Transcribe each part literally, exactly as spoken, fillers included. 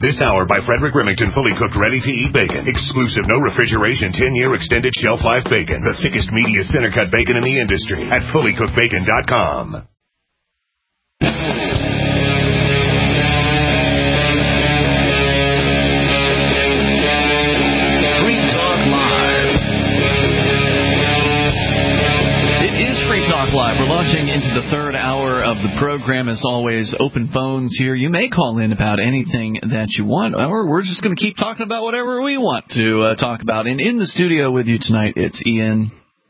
This hour by Frederick Remington, fully cooked, ready-to-eat bacon. Exclusive, no refrigeration, ten-year extended shelf life bacon. The thickest, meatiest center-cut bacon in the industry at fully cooked bacon dot com. Live. We're launching into the third hour of the program. As always, open phones here. You may call in about anything that you want, or we're just going to keep talking about whatever we want to uh, talk about. And in the studio with you tonight, it's Ian.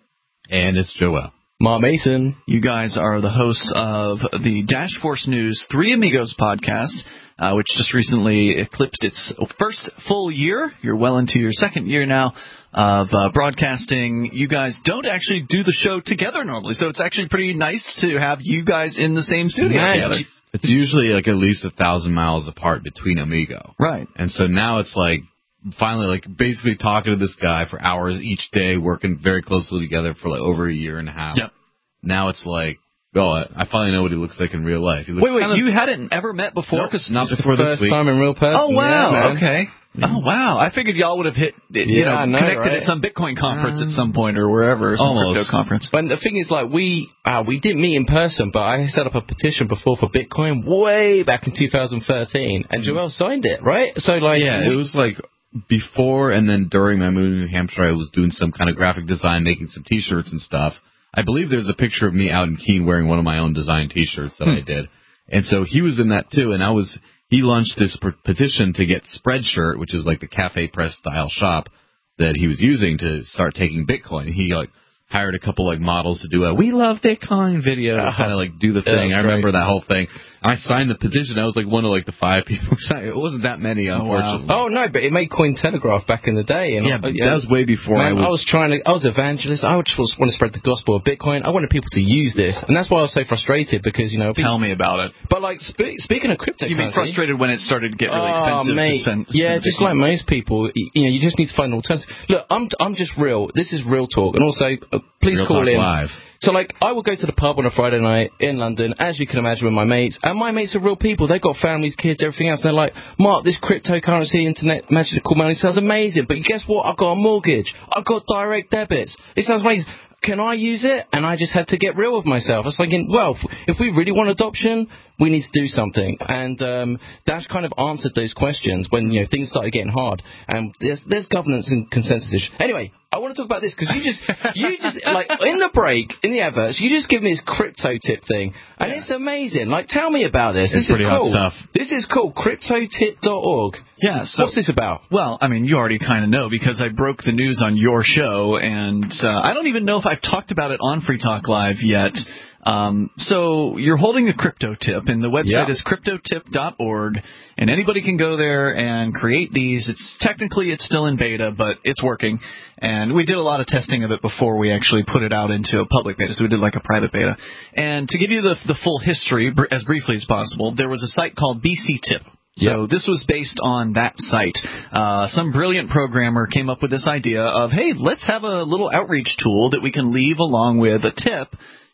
And it's Joel. Ma Mason. You guys are the hosts of the Dash Force News Three Amigos podcast, uh, which just recently eclipsed its first full year. You're well into your second year now of uh, broadcasting. You guys don't actually do the show together normally, so it's actually pretty nice to have you guys in the same studio nice. together. It's usually like at least a thousand miles apart between Amigo. Right. And so now it's like finally like basically talking to this guy for hours each day, working very closely together for like over a year and a half. Yep. Now it's like, oh, I finally know what he looks like in real life. He looks wait, wait, kind of, you hadn't ever met before? Nope, not before this first week. time in real person. Oh, wow. Yeah, okay. Yeah. Oh, wow. I figured y'all would have hit, you yeah, know, I know, connected right? at some Bitcoin conference uh, at some point or wherever, some almost. crypto conference. But the thing is, like, we uh, we didn't meet in person, but I set up a petition before for Bitcoin way back in two thousand thirteen, and Joel signed it, right? So, like, yeah, we, it was like before and then during my move to New Hampshire, I was doing some kind of graphic design, making some T-shirts and stuff. I believe there's a picture of me out in Keene wearing one of my own design T-shirts that hmm. I did. And so he was in that, too, and I was... He launched this petition to get Spreadshirt, which is like the Cafe Press style shop that he was using to start taking Bitcoin. He like hired a couple like models to do a "We Love Bitcoin" video to kind of like do the thing. Yeah, I remember great. that whole thing. I signed the petition. I was like one of like the five people. It wasn't that many, unfortunately. Oh, wow. oh no, but it made Cointelegraph back in the day. And yeah, I, that was way before man, I was. I was trying to. I was evangelist. I just want to spread the gospel of Bitcoin. I wanted people to use this, and that's why I was so frustrated because you know. Tell me about it. But like spe- speaking of cryptocurrency, you mean frustrated when it started to get really oh, expensive mate. to spend? Yeah, spend just Bitcoin. like most people, you know, you just need to find an alternative. Look, I'm I'm just real. This is real talk, and also uh, please Real call Talk in. Live. So, like, I would go to the pub on a Friday night in London, as you can imagine, with my mates. And my mates are real people. They've got families, kids, everything else. And they're like, Mark, this cryptocurrency, internet, magical money sounds amazing. But guess what? I've got a mortgage. I've got direct debits. It sounds amazing. Can I use it? And I just had to get real with myself. I was thinking, well, if we really want adoption, we need to do something. And um, Dash kind of answered those questions when, you know, things started getting hard. And there's, there's governance and consensus issues. Anyway, I want to talk about this because you just, you just, like, in the break, in the adverts, you just give me this crypto tip thing. And yeah. It's amazing. Like, tell me about this. It's this pretty is cool. hot stuff. This is cool. crypto tip dot org. Yeah. So, what's this about? Well, I mean, you already kind of know because I broke the news on your show, and uh, I don't even know if I've talked about it on Free Talk Live yet. Um, so you're holding a crypto tip, and the website yeah. is crypto tip dot org, and anybody can go there and create these. It's technically it's still in beta, but it's working, and we did a lot of testing of it before we actually put it out into a public beta, so we did like a private beta. And to give you the, the full history, br- as briefly as possible, there was a site called B C Tip. So yep. This was based on that site. Uh, some brilliant programmer came up with this idea of, hey, let's have a little outreach tool that we can leave along with a tip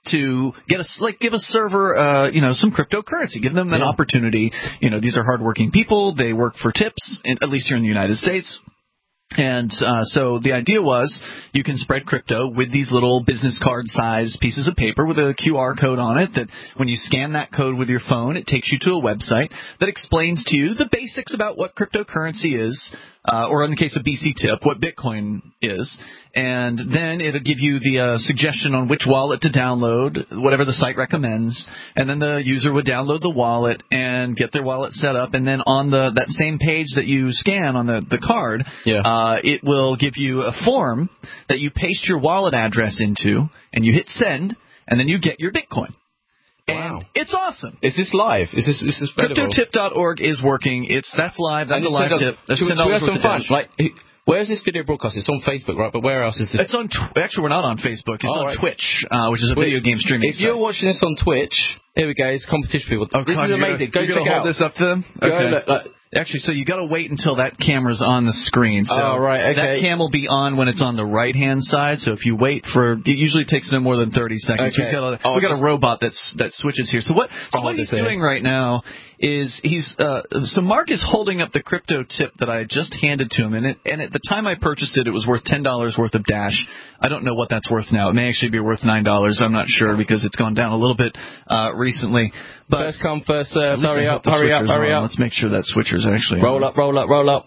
to get us, like, give a server, uh, you know, some cryptocurrency, give them an yeah. opportunity. You know, these are hardworking people. They work for tips, at least here in the United States. And uh, so the idea was you can spread crypto with these little business card size pieces of paper with a Q R code on it that when you scan that code with your phone, it takes you to a website that explains to you the basics about what cryptocurrency is, uh, or in the case of B C Tip, what Bitcoin is. And then it'll give you the uh, suggestion on which wallet to download, whatever the site recommends. And then the user would download the wallet and get their wallet set up. And then on the that same page that you scan on the, the card, yeah. uh, it will give you a form that you paste your wallet address into, and you hit send, and then you get your Bitcoin. Wow. And it's awesome. Is this live? Is this is this crypto tip dot org is working. It's That's live. That's a live tip. That's ten dollars worth of fun. Like, where's this video broadcast? It's on Facebook, right? But where else is this? It's on. Tw- Actually, we're not on Facebook. It's oh, on right. Twitch, uh, which is a Twitch. video game streaming If site. you're watching this on Twitch, here we go. It's competition people. Oh, this God, is amazing. Go you're check gonna out. hold this up to them. Go, okay. look, look. Actually, so you got to wait until that camera's on the screen. So oh, right, okay. That cam will be on when it's on the right-hand side. So if you wait for, it usually takes no more than thirty seconds. Okay. We've got a, oh, we got a robot that's that switches here. So what? So oh, what he's doing right now is he's. Uh, so Mark is holding up the crypto tip that I just handed to him, and it, and at the time I purchased it, it was worth ten dollars worth of Dash. I don't know what that's worth now. It may actually be worth nine dollars. I'm not sure because it's gone down a little bit uh, recently. But first come, first serve. Hurry up, hurry up, hurry up. Let's make sure that switcher's actually roll on. up, roll up, roll up.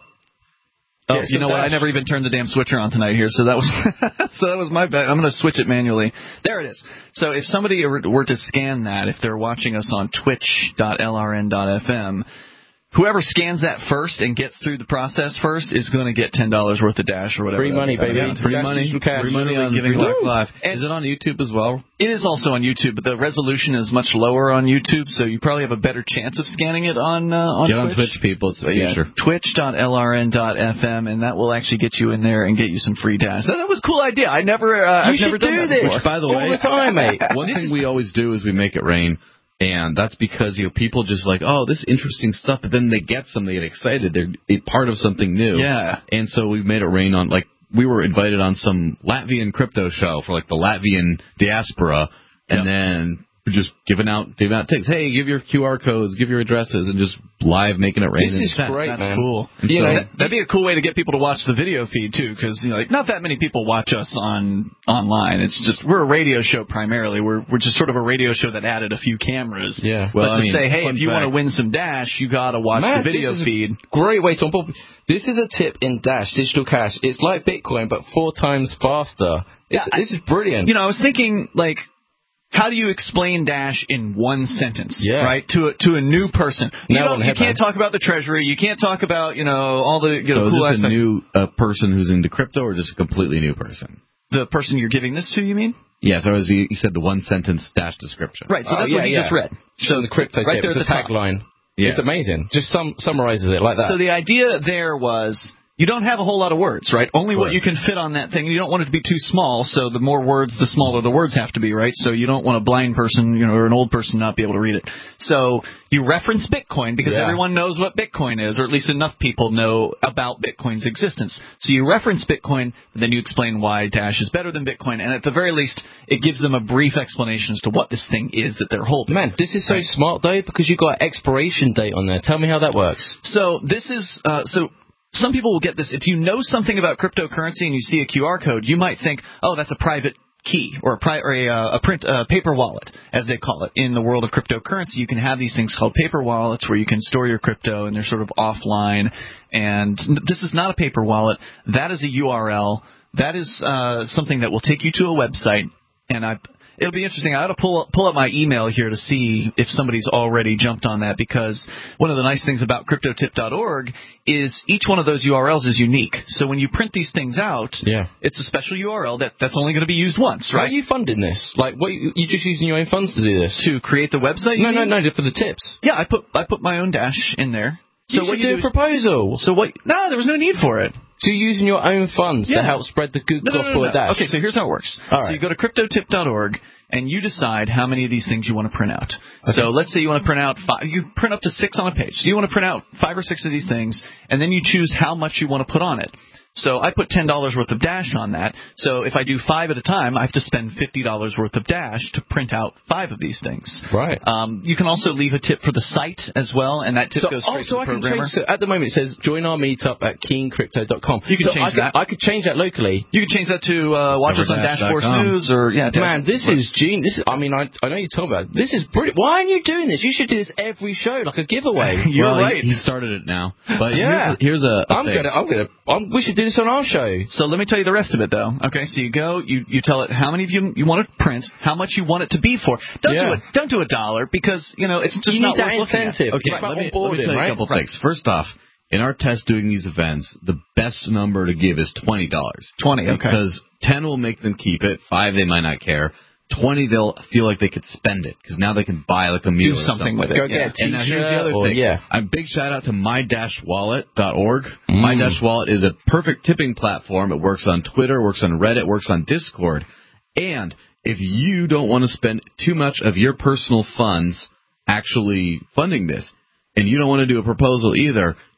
Oh, you know what? I never even turned the damn switcher on tonight here, so that was so that was my bad. I'm going to switch it manually. There it is. So if somebody were to scan that, if they're watching us on twitch dot L R N dot F M, whoever scans that first and gets through the process first is going to get ten dollars worth of Dash or whatever. Free money, baby. Free money. Free money on Free Talk Live. Is it on YouTube as well? It is also on YouTube, but the resolution is much lower on YouTube, so you probably have a better chance of scanning it on uh, on Get Twitch. on Twitch, people. It's the future. Yeah, twitch dot L R N dot F M, and that will actually get you in there and get you some free Dash. That, that was a cool idea. I never, uh, you I've never should done do that this. before. Which, by the all way, the time, mate. One thing we always do is we make it rain. And that's because, you know, people just like, oh, this interesting stuff, but then they get some, they get excited. They're a part of something new. Yeah. And so we've made it rain on, like, we were invited on some Latvian crypto show for, like, the Latvian diaspora, and yep. then we're just giving out, giving out tickets. Hey, give your Q R codes, give your addresses, and just live making it rain. This is chat. great, That's man. cool. And you so, know, that, that'd be a cool way to get people to watch the video feed too, because you know, like, not that many people watch us on online. It's just we're a radio show primarily. We're we're just sort of a radio show that added a few cameras. Yeah. Well, I but to mean, say, hey, if you fact. want to win some Dash, you got to watch Man, the video this is feed. A great way to onboard. This is a tip in Dash digital cash. It's like Bitcoin, but four times faster. It's, Yeah, this is brilliant. You know, I was thinking like. How do you explain Dash in one sentence, yeah. right, to a, to a new person? You, Now don't, you can't talk about the Treasury. You can't talk about, you know, all the you know, so cool is this aspects. a new uh, person who's into crypto or just a completely new person? The person you're giving this to, you mean? Yeah, so as you, you said, the one-sentence Dash description. Right, so Oh, that's yeah, what you yeah. just read. So the crypto right tip, there it's at a the top. tagline. Yeah. It's amazing. Just sum, summarizes it like that. So the idea there was you don't have a whole lot of words, right? Only what you can fit on that thing. You don't want it to be too small, so the more words, the smaller the words have to be, right? So you don't want a blind person, you know, or an old person not be able to read it. So you reference Bitcoin because Yeah. everyone knows what Bitcoin is, or at least enough people know about Bitcoin's existence. So you reference Bitcoin, and then you explain why Dash is better than Bitcoin, and at the very least, it gives them a brief explanation as to what this thing is that they're holding. Man, this is so right. smart, though, because you've got an expiration date on there. Tell me how that works. So this is uh, so. Some people will get this. If you know something about cryptocurrency and you see a Q R code, you might think, oh, that's a private key or a, pri- or a, uh, a print uh, paper wallet, as they call it. In the world of cryptocurrency, you can have these things called paper wallets where you can store your crypto and they're sort of offline. And this is not a paper wallet. That is a U R L. That is uh, something that will take you to a website. And I... It'll be interesting. I ought to pull up, pull up my email here to see if somebody's already jumped on that, because one of the nice things about crypto tip dot org is each one of those U R Ls is unique. So when you print these things out, yeah. it's a special U R L that, that's only going to be used once, right? How are you funding this? Like, what you, you just using your own funds to do this? To create the website? No, you no, mean? no, for the tips. Yeah, I put I put my own Dash in there. So you what should you do, do a proposal. Is, so what? No, there was no need for it. So you're using your own funds yeah. to help spread the good no, no, gospel no, no, of Dash. Okay, so here's how it works. All so right. you go to crypto tip dot org and you decide how many of these things you want to print out. Okay. So let's say you want to print out five. You print up to six on a page. So you want to print out five or six of these things, and then you choose how much you want to put on it. So I put ten dollars worth of Dash on that. So if I do five at a time, I have to spend fifty dollars worth of Dash to print out five of these things. Right. Um, you can also leave a tip for the site as well, and that tip so, goes straight oh, so to the I can programmer. change, so at the moment it says join our meetup at keen crypto dot com. You can so change I could, that. I could change that locally. You can change that to uh, watch us on Dash Force News or yeah. Man, this is genius. This is, I mean, I, I know you told me about it. This is brilliant. Why aren't you doing this? You should do this every show, like a giveaway. You're well, right. He, he started it now, but yeah. here's, here's a. a I'm thing. gonna. I'm gonna. I'm, we should do this on our show. So let me tell you the rest of it, though. Okay, so you go, you, you tell it how many of you you want to print, how much you want it to be for. Don't yeah. do it. Don't do a dollar because you know it's just you not need worth that looking at. incentive. Okay, It's let me, about let me tell you right? a couple right. things. First off, in our test doing these events, the best number to give is twenty dollars. Twenty, okay. Because ten will make them keep it. Five, they might not care. Twenty, they'll feel like they could spend it because now they can buy like a meal Do or something with it. Go yeah. get a And now here's the other or, thing. Yeah. A big shout out to my dash wallet dot org. Mm. My Dash Wallet is a perfect tipping platform. It works on Twitter, works on Reddit, works on Discord. And if you don't want to spend too much of your personal funds actually funding this, and you don't want to do a proposal either,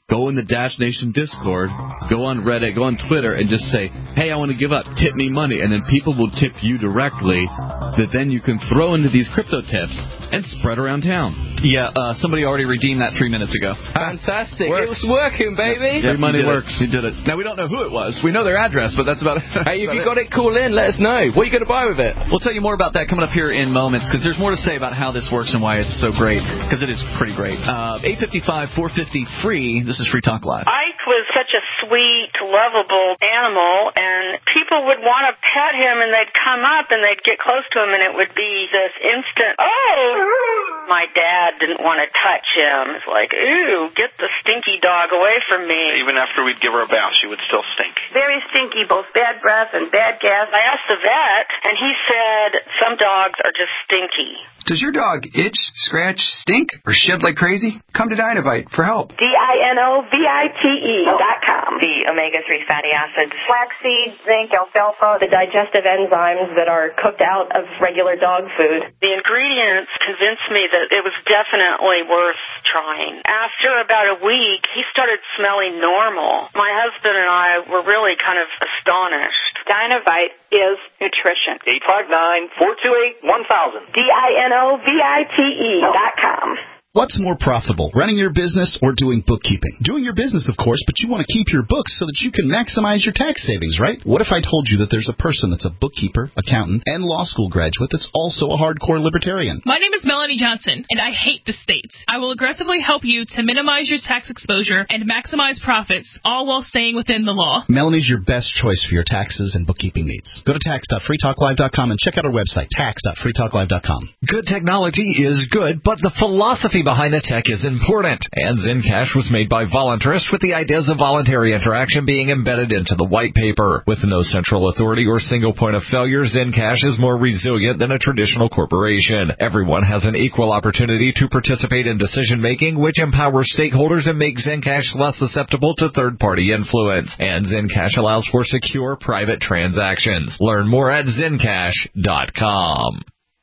go in the Dash Nation Discord, go on Reddit, go on Twitter, and just say, hey, I want to give up, tip me money, and then people will tip you directly that then you can throw into these crypto tips and spread around town. Yeah, uh, somebody already redeemed that three minutes ago. Fantastic. Works. It was working, baby. Yeah, Free money he works. It. He did it. Now, we don't know who it was. We know their address, but that's about it. Hey, if you got it, call in. Let us know. What are you going to buy with it? We'll tell you more about that coming up here in moments, because there's more to say about how this works and why it's so great, because it is pretty great. Uh, eight fifty-five, four fifty, free. This is Free Talk Live. Ike was such a sweet, lovable animal, and people would want to pet him, and they'd come up, and they'd get close to him, and it would be this instant, oh! My dad didn't want to touch him. It's like, ooh, get the stinky dog away from me. Even after we'd give her a bath, she would still stink. Very stinky, both bad breath and bad gas. I asked the vet, and he said some dogs are just stinky. Does your dog itch, scratch, stink, or shed like crazy? Come to Dynovite for help. D I N O V I T E dot com. The omega three fatty acids. Flaxseed, zinc, alfalfa, the digestive enzymes that are cooked out of regular dog food. The ingredients convinced me that it was definitely worth trying. After about a week, he started smelling normal. My husband and I were really kind of astonished. Dynovite is nutrition. eight five nine, four two eight, one thousand. D I N O V I T E dot com. What's more profitable, running your business or doing bookkeeping? Doing your business, of course, but you want to keep your books so that you can maximize your tax savings, right? What if I told you that there's a person that's a bookkeeper, accountant, and law school graduate that's also a hardcore libertarian? My name is Melanie Johnson, and I hate the states. I will aggressively help you to minimize your tax exposure and maximize profits, all while staying within the law. Melanie's your best choice for your taxes and bookkeeping needs. Go to tax dot free talk live dot com and check out our website, tax dot free talk live dot com. Good technology is good, but the philosophy behind the tech is important. And Zencash was made by voluntarists with the ideas of voluntary interaction being embedded into the white paper. With no central authority or single point of failure, Zencash is more resilient than a traditional corporation. Everyone has an equal opportunity to participate in decision-making, which empowers stakeholders and makes Zencash less susceptible to third-party influence. And Zencash allows for secure private transactions. Learn more at zencash dot com.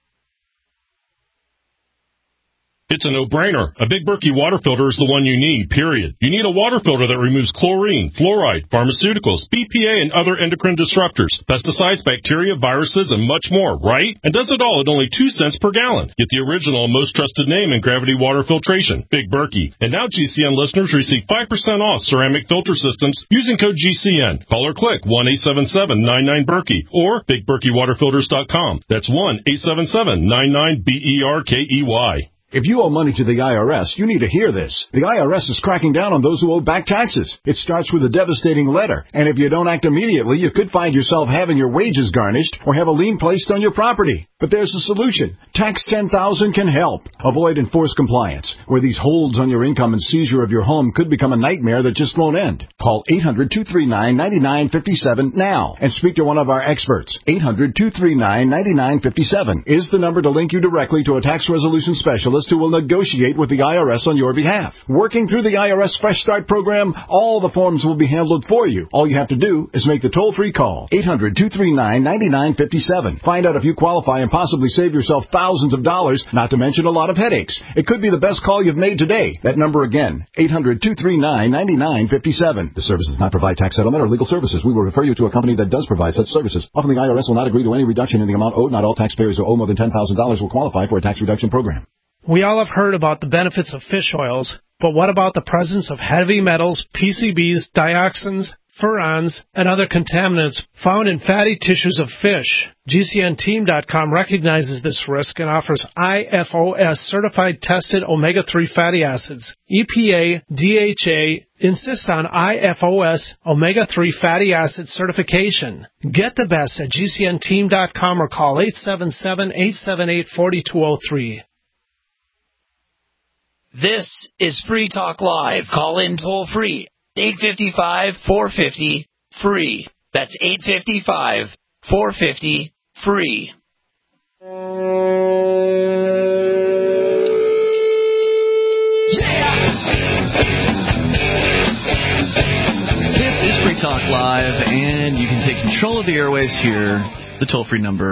It's a no-brainer. A Big Berkey water filter is the one you need, period. You need a water filter that removes chlorine, fluoride, pharmaceuticals, B P A, and other endocrine disruptors, pesticides, bacteria, viruses, and much more, right? And does it all at only two cents per gallon. Get the original and most trusted name in gravity water filtration, Big Berkey. And now G C N listeners receive five percent off ceramic filter systems using code G C N. Call or click one eight seven seven nine nine Berkey or big berkey water filters dot com. That's one eight seven seven nine nine B E R K E Y. If you owe money to the I R S, you need to hear this. The I R S is cracking down on those who owe back taxes. It starts with a devastating letter, and if you don't act immediately, you could find yourself having your wages garnished or have a lien placed on your property. But there's a solution. Tax ten thousand can help. Avoid enforced compliance, where these holds on your income and seizure of your home could become a nightmare that just won't end. Call eight hundred two three nine nine nine five seven now and speak to one of our experts. eight hundred two three nine nine nine five seven is the number to link you directly to a tax resolution specialist who will negotiate with the I R S on your behalf. Working through the I R S Fresh Start program, all the forms will be handled for you. All you have to do is make the toll-free call. eight hundred two three nine nine nine five seven. Find out if you qualify and possibly save yourself thousands of dollars, not to mention a lot of headaches. It could be the best call you've made today. That number again, eight hundred two three nine nine nine five seven. The service does not provide tax settlement or legal services. We will refer you to a company that does provide such services. Often the I R S will not agree to any reduction in the amount owed. Not all taxpayers who owe more than ten thousand dollars will qualify for a tax reduction program. We all have heard about the benefits of fish oils, but what about the presence of heavy metals, P C Bs, dioxins, furans, and other contaminants found in fatty tissues of fish? G C N team dot com recognizes this risk and offers I F O S certified tested omega three fatty acids. E P A, D H A insist on I F O S omega three fatty acid certification. Get the best at G C N team dot com or call eight seven seven, eight seven eight, four two zero three. This is Free Talk Live. Call in toll free. eight five five, four five zero, free. That's eight five five, four five zero, free. This is Free Talk Live, and you can take control of the airwaves here. The toll-free number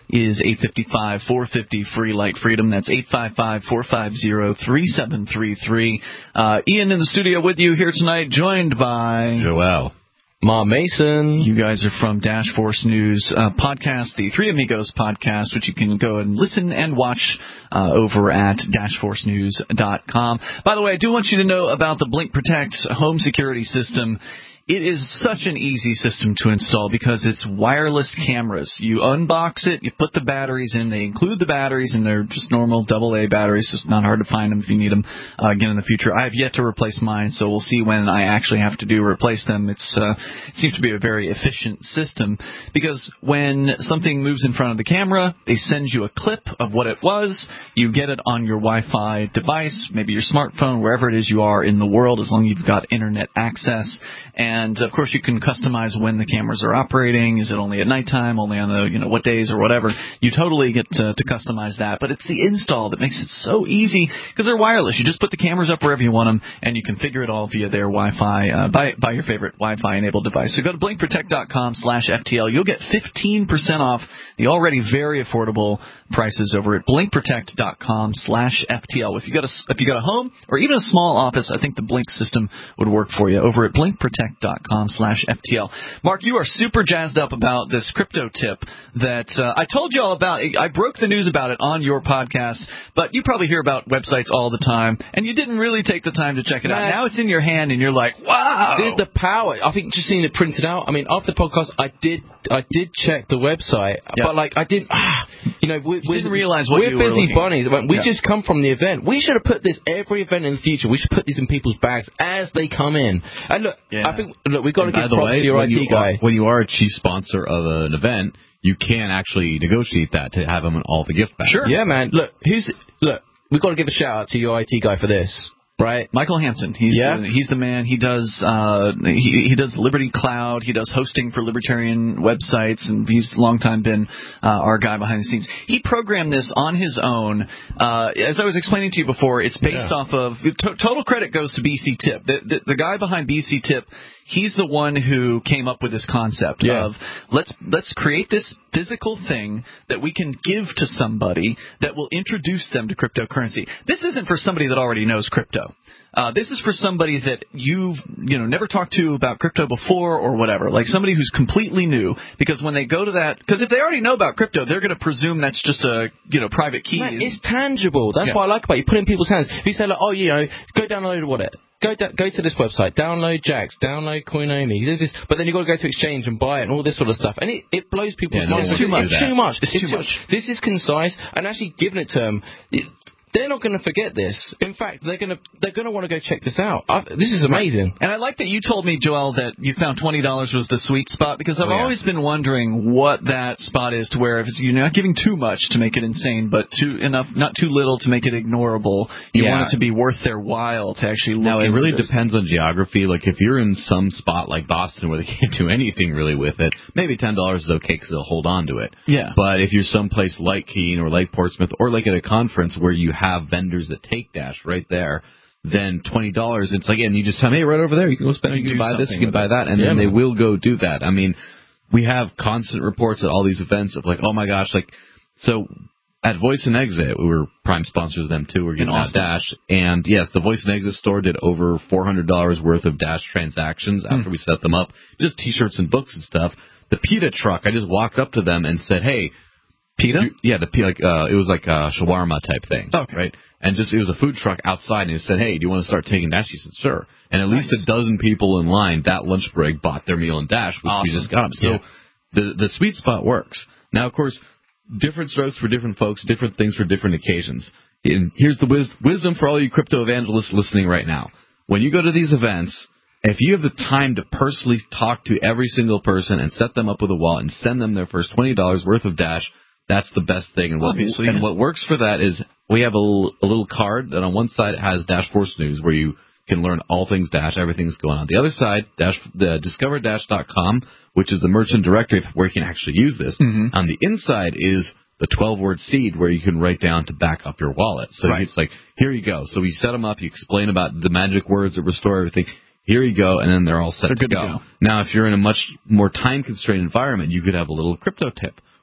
is eight five five, four five zero, free like freedom. That's eight five five, four five zero, three seven three three. Uh, Ian in the studio with you here tonight, joined by Joel. Ma Mason. You guys are from Dash Force News uh, podcast, the Three Amigos podcast, which you can go and listen and watch uh, over at dash force news dot com. By the way, I do want you to know about the Blink Protect home security system. It is such an easy system to install because it's wireless cameras. You unbox it, you put the batteries in. They include the batteries, and they're just normal double A batteries, so it's not hard to find them if you need them uh, again in the future. I have yet to replace mine, so we'll see when I actually have to do replace them. It's uh, it seems to be a very efficient system because when something moves in front of the camera, they send you a clip of what it was. You get it on your Wi-Fi device, maybe your smartphone, wherever it is you are in the world, as long as you've got internet access. And And, of course, you can customize when the cameras are operating. Is it only at nighttime, only on the, you know, what days or whatever? You totally get to, to customize that. But it's the install that makes it so easy because they're wireless. You just put the cameras up wherever you want them, and you configure it all via their Wi-Fi, uh, by, by your favorite Wi-Fi-enabled device. So go to blink protect dot com slash F T L. You'll get fifteen percent off the already very affordable prices over at blink protect dot com slash F T L. If you got a, if you got a home or even a small office, I think the Blink system would work for you over at blink protect dot com slash F T L. Mark, you are super jazzed up about this crypto tip that uh, I told you all about. I broke the news about it on your podcast, but you probably hear about websites all the time, and you didn't really take the time to check it Man. out. Now it's in your hand, and you're like, wow. The, the power. I think just seeing it printed out. I mean, after the podcast, I did I did check the website, yep. but like I didn't, ah, you know, we, you didn't realize what we're you busy were bunnies. We yeah. just come from the event. We should have put this every event in the future. We should put these in people's bags as they come in. And look, yeah. I think look, we've got to give props way, to your I T you guy. Are, when you are a chief sponsor of an event, you can actually negotiate that to have them in all the gift bags. Sure. Yeah, man. Look, who's look. We've got to give a shout out to your I T guy for this. Right, Michael Hampton. He's yeah? the, he's the man. He does uh, he he does Liberty Cloud. He does hosting for libertarian websites, and he's a long time been uh, our guy behind the scenes. He programmed this on his own. Uh, as I was explaining to you before, it's based yeah. off of to, total credit goes to B C Tip. The, the, the guy behind B C Tip. He's the one who came up with this concept yeah. of let's let's create this physical thing that we can give to somebody that will introduce them to cryptocurrency. This isn't for somebody that already knows crypto. Uh, this is for somebody that you've you know never talked to about crypto before or whatever, like somebody who's completely new. Because when they go to that, because if they already know about crypto, they're going to presume that's just a you know private key. Man, it's tangible. That's yeah. what I like about it. You put it in people's hands. If you say like, oh, you know, go download what it. Go da- go to this website, download Jax, download Coinomi, do this, but then you've got to go to Exchange and buy it and all this sort of stuff. And it, it blows people's yeah, minds. No, it's too much. It's too much. It's, it's too too much. much. This is concise, and actually giving it to them, it, they're not going to forget this. In fact, they're going to they're going to want to go check this out. I, this is amazing. And I like that you told me, Joel, that you found twenty dollars was the sweet spot, because I've oh, yeah. always been wondering what that spot is to where if it's, you're not giving too much to make it insane, but too enough, not too little to make it ignorable. You yeah. want it to be worth their while to actually look Now, it into really this. depends on geography. Like, if you're in some spot like Boston where they can't do anything really with it, maybe ten dollars is okay because they'll hold on to it. Yeah. But if you're someplace like Keene or like Portsmouth or like at a conference where you have vendors that take Dash right there, then twenty dollars, it's like, and you just tell them, hey, right over there, you can go spend it, you can buy this, you can buy that, and yeah, then man. they will go do that. I mean, we have constant reports at all these events of like, oh my gosh, like, so at Voice and Exit, we were prime sponsors of them too, we're getting off Dash, and yes, the Voice and Exit store did over four hundred dollars worth of Dash transactions after mm. we set them up, just t-shirts and books and stuff. The PETA truck, I just walked up to them and said, hey, PETA? You, yeah, the like uh, it was like a shawarma type thing, okay. right? And just it was a food truck outside, and it said, "Hey, do you want to start taking Dash?" He said, "Sure." And at nice. least a dozen people in line that lunch break bought their meal in Dash, which awesome. we just got them. So yeah. the the sweet spot works. Now, of course, different strokes for different folks, different things for different occasions. And here's the wis- wisdom for all you crypto evangelists listening right now: when you go to these events, if you have the time to personally talk to every single person and set them up with a wallet and send them their first twenty dollars worth of Dash, that's the best thing. And what, Obviously. and what works for that is we have a little, a little card that on one side has Dash Force News where you can learn all things Dash, everything's going on. The other side, Dash, the discover dash dot com, which is the merchant directory where you can actually use this. Mm-hmm. On the inside is the twelve-word seed where you can write down to back up your wallet. So right. it's like, here you go. So we set them up, you explain about the magic words that restore everything. Here you go, and then they're all set they're to, good go. to go. Now, if you're in a much more time-constrained environment, you could have a little crypto tip,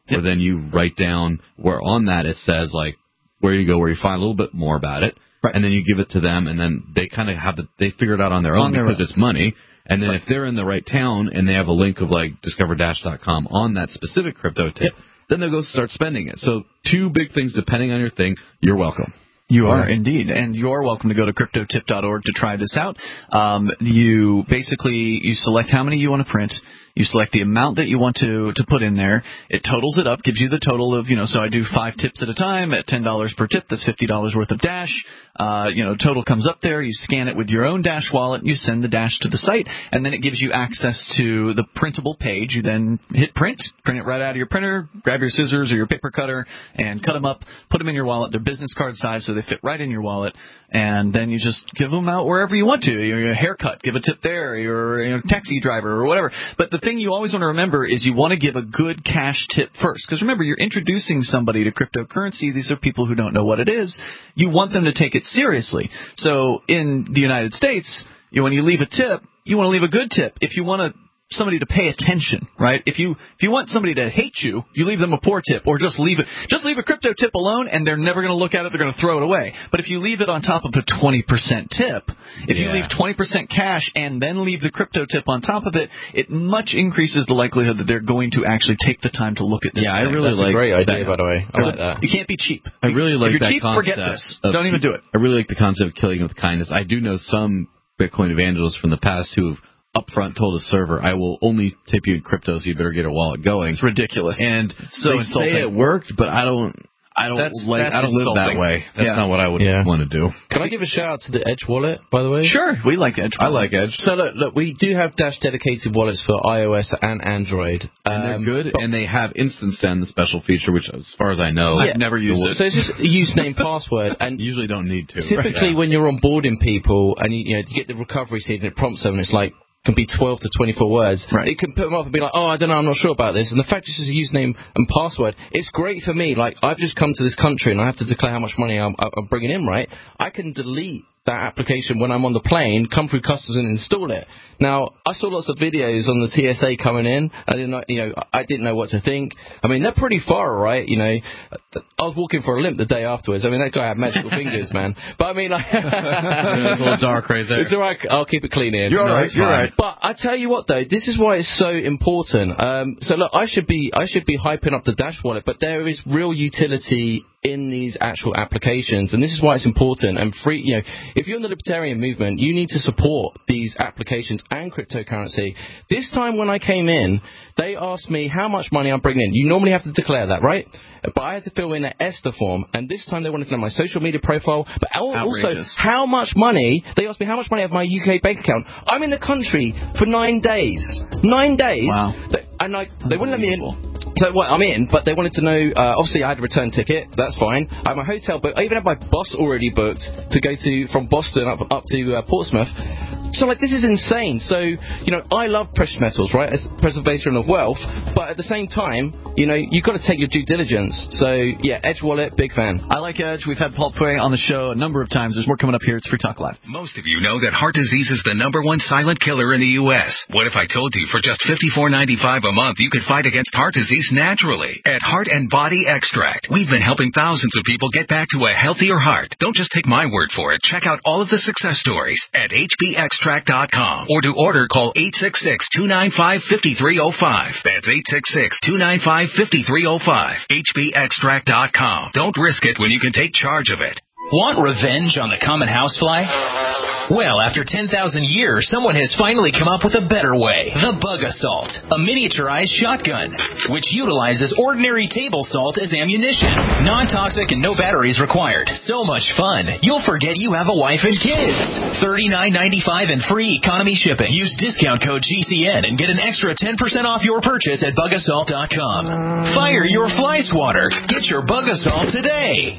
where then you write down where on that it says, like, where you go, where you find a little bit more about it, right. and then you give it to them, and then they kind of have the, they figure it out on their own on their because own. It's money. And then right. if they're in the right town and they have a link of, like, discover dash dot com on that specific crypto tip, yep. then they'll go start spending it. So two big things depending on your thing. You're welcome. You are, indeed. And you're welcome to go to crypto tip dot org to try this out. Um, you basically, you select how many you want to print. You select the amount that you want to, to put in there. It totals it up, gives you the total of, you know, so I do five tips at a time at ten dollars per tip. That's fifty dollars worth of Dash. Uh, you know, total comes up there. You scan it with your own Dash wallet. You send the Dash to the site, and then it gives you access to the printable page. You then hit print, print it right out of your printer, grab your scissors or your paper cutter, and cut them up, put them in your wallet. They're business card size, so they fit right in your wallet. And then you just give them out wherever you want to. Your haircut, give a tip there. Your you know, taxi driver or whatever. But the thing you always want to remember is you want to give a good cash tip first. Because remember, you're introducing somebody to cryptocurrency. These are people who don't know what it is. You want them to take it seriously. So in the United States, you, when you leave a tip, you want to leave a good tip. If you want to somebody to pay attention, right? If you if you want somebody to hate you, you leave them a poor tip, or just leave it. Just leave a crypto tip alone, and they're never going to look at it. They're going to throw it away. But if you leave it on top of a twenty percent tip, if yeah. you leave twenty percent cash and then leave the crypto tip on top of it, it much increases the likelihood that they're going to actually take the time to look at this. Yeah, thing. I really That's like a great idea, that. by the way. I so like that. You can't be cheap. I really like if you're that cheap, concept. Forget this. Don't even do it. I really like the concept of killing with kindness. I do know some Bitcoin evangelists from the past who have upfront told a server, I will only tip you in crypto, so you better get a wallet going. It's ridiculous. And so they insulting. say it worked, but I don't I don't that's, like that's I don't insulting. live that way. That's yeah. not what I would yeah. want to do. Can I give a shout out to the Edge wallet, by the way? Sure. We like Edge. I like Edge. So look, look, we do have Dash dedicated wallets for iOS and Android. And um, they're good, and they have Instant Send, the special feature, which, as far as I know, yeah. I've never used it. So it's just username, password, and you usually don't need to. Typically, yeah. when you're onboarding people and you, you know you get the recovery seed and it prompts them, and it's like can be twelve to twenty-four words. Right. It can put them off and be like, oh, I don't know, I'm not sure about this. And the fact it's just a username and password, it's great for me. Like, I've just come to this country and I have to declare how much money I'm, I'm bringing in, right? I can delete that application when I'm on the plane, come through customs and install it. Now, I saw lots of videos on the T S A coming in. I didn't know, you know, I didn't know what to think. I mean, they're pretty far, right? You know, I was walking for a limp the day afterwards. I mean, that guy had magical fingers, man. But I mean, like, it's a little dark right there. It's all right. I'll keep it clean here. You're no, all right. You're all right. But I tell you what, though, this is why it's so important. Um, so look, I should be, I should be hyping up the Dash wallet, but there is real utility in these actual applications, and this is why it's important. And free, you know, if you're in the libertarian movement, you need to support these applications and cryptocurrency. This time when I came in, they asked me how much money I'm bringing in. You normally have to declare that, right? But I had to fill in an ESTA form, and this time they wanted to know my social media profile, but also Outrageous. how much money. They asked me how much money I have in my U K bank account. I'm in the country for nine days. Nine days. Wow. And like, they wouldn't let me in. So well, I'm in, but they wanted to know. Uh, obviously, I had a return ticket. That's fine. I had my hotel booked. I even had my bus already booked to go to from Boston up up to uh, Portsmouth. So like, this is insane. So you know, I love precious metals, right? As preservation of wealth, but at the same time, you know, you've got to take your due diligence. So yeah, Edge wallet, big fan. I like Edge. We've had Paul Pui on the show a number of times. There's more coming up here. It's Free Talk Live. Most of you know that heart disease is the number one silent killer in the U S. What if I told you for just fifty-four ninety-five a month you could fight against heart disease naturally at Heart and Body Extract? We've been helping thousands of people get back to a healthier heart. Don't just take my word for it. Check out all of the success stories at H B extract dot com, or to order, call eight six six, two nine five, five three zero five. That's eight six six, two nine five, five three zero five. H B extract dot com. Don't risk it when you can take charge of it. Want revenge on the common housefly? Well, after ten thousand years, someone has finally come up with a better way. The Bug Assault, a miniaturized shotgun, which utilizes ordinary table salt as ammunition. Non-toxic and no batteries required. So much fun, you'll forget you have a wife and kids. thirty-nine ninety-five and free economy shipping. Use discount code G C N and get an extra ten percent off your purchase at bug assault dot com. Fire your fly swatter. Get your Bug Assault today.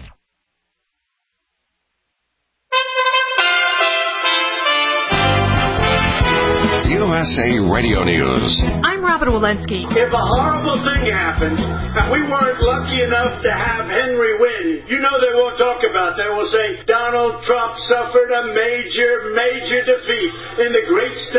U S A Radio News. I'm Robert Walensky. If a horrible thing happened and we weren't lucky enough to have Henry win, you know they won't talk about that. They will say Donald Trump suffered a major, major defeat in the great state of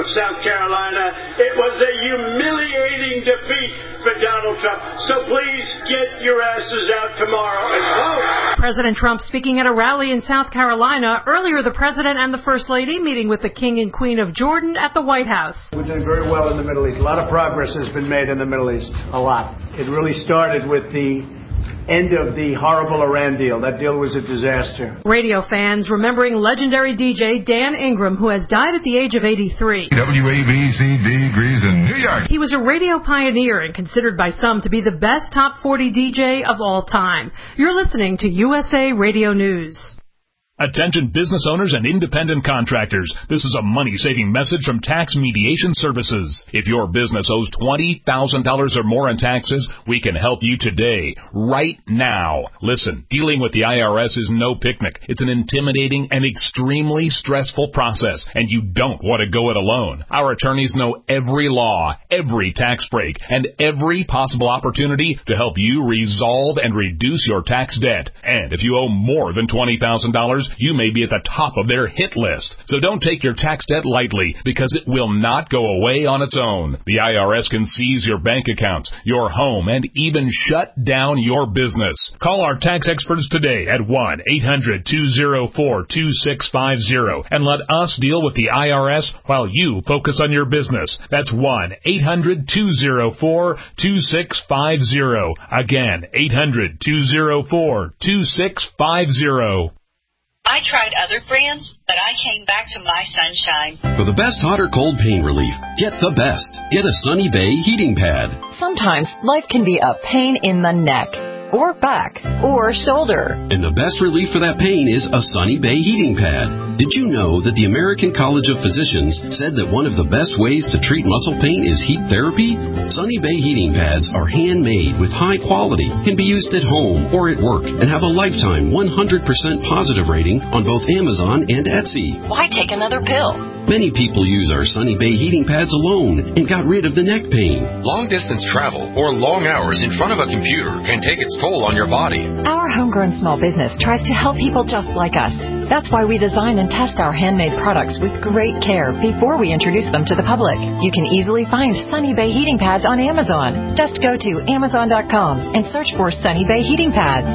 South Carolina. It was a humiliating defeat for Donald Trump. So please get your asses out tomorrow and vote. President Trump speaking at a rally in South Carolina. Earlier, the president and the first lady meeting with the King and Queen of Jordan at the White House. We're doing very well in the Middle East. A lot of progress has been made in the Middle East. A lot. It really started with the end of the horrible Iran deal. That deal was a disaster. Radio fans remembering legendary D J Dan Ingram, who has died at the age of eighty-three. W A B C degrees in New York. He was a radio pioneer and considered by some to be the best top forty D J of all time. You're listening to U S A Radio News. Attention business owners and independent contractors. This is a money-saving message from Tax Mediation Services. If your business owes twenty thousand dollars or more in taxes, we can help you today, right now. Listen, dealing with the I R S is no picnic. It's an intimidating and extremely stressful process, and you don't want to go it alone. Our attorneys know every law, every tax break, and every possible opportunity to help you resolve and reduce your tax debt. And if you owe more than twenty thousand dollars, you may be at the top of their hit list. So don't take your tax debt lightly, because it will not go away on its own. The I R S can seize your bank accounts, your home, and even shut down your business. Call our tax experts today at one eight hundred two oh four two six five oh and let us deal with the I R S while you focus on your business. That's one eight hundred two oh four two six five oh. Again, eight hundred two oh four two six five oh. I tried other brands, but I came back to my Sunshine. For the best hot or cold pain relief, get the best. Get a Sunny Bay heating pad. Sometimes life can be a pain in the neck, or back, or shoulder. And the best relief for that pain is a Sunny Bay heating pad. Did you know that the American College of Physicians said that one of the best ways to treat muscle pain is heat therapy? Sunny Bay heating pads are handmade with high quality, can be used at home or at work, and have a lifetime one hundred percent positive rating on both Amazon and Etsy. Why take another pill? Many people use our Sunny Bay heating pads alone and got rid of the neck pain. Long-distance travel or long hours in front of a computer can take its toll on your body. Our homegrown small business tries to help people just like us. That's why we design and test our handmade products with great care before we introduce them to the public. You can easily find Sunny Bay heating pads on Amazon. Just go to amazon dot com and search for Sunny Bay heating pads.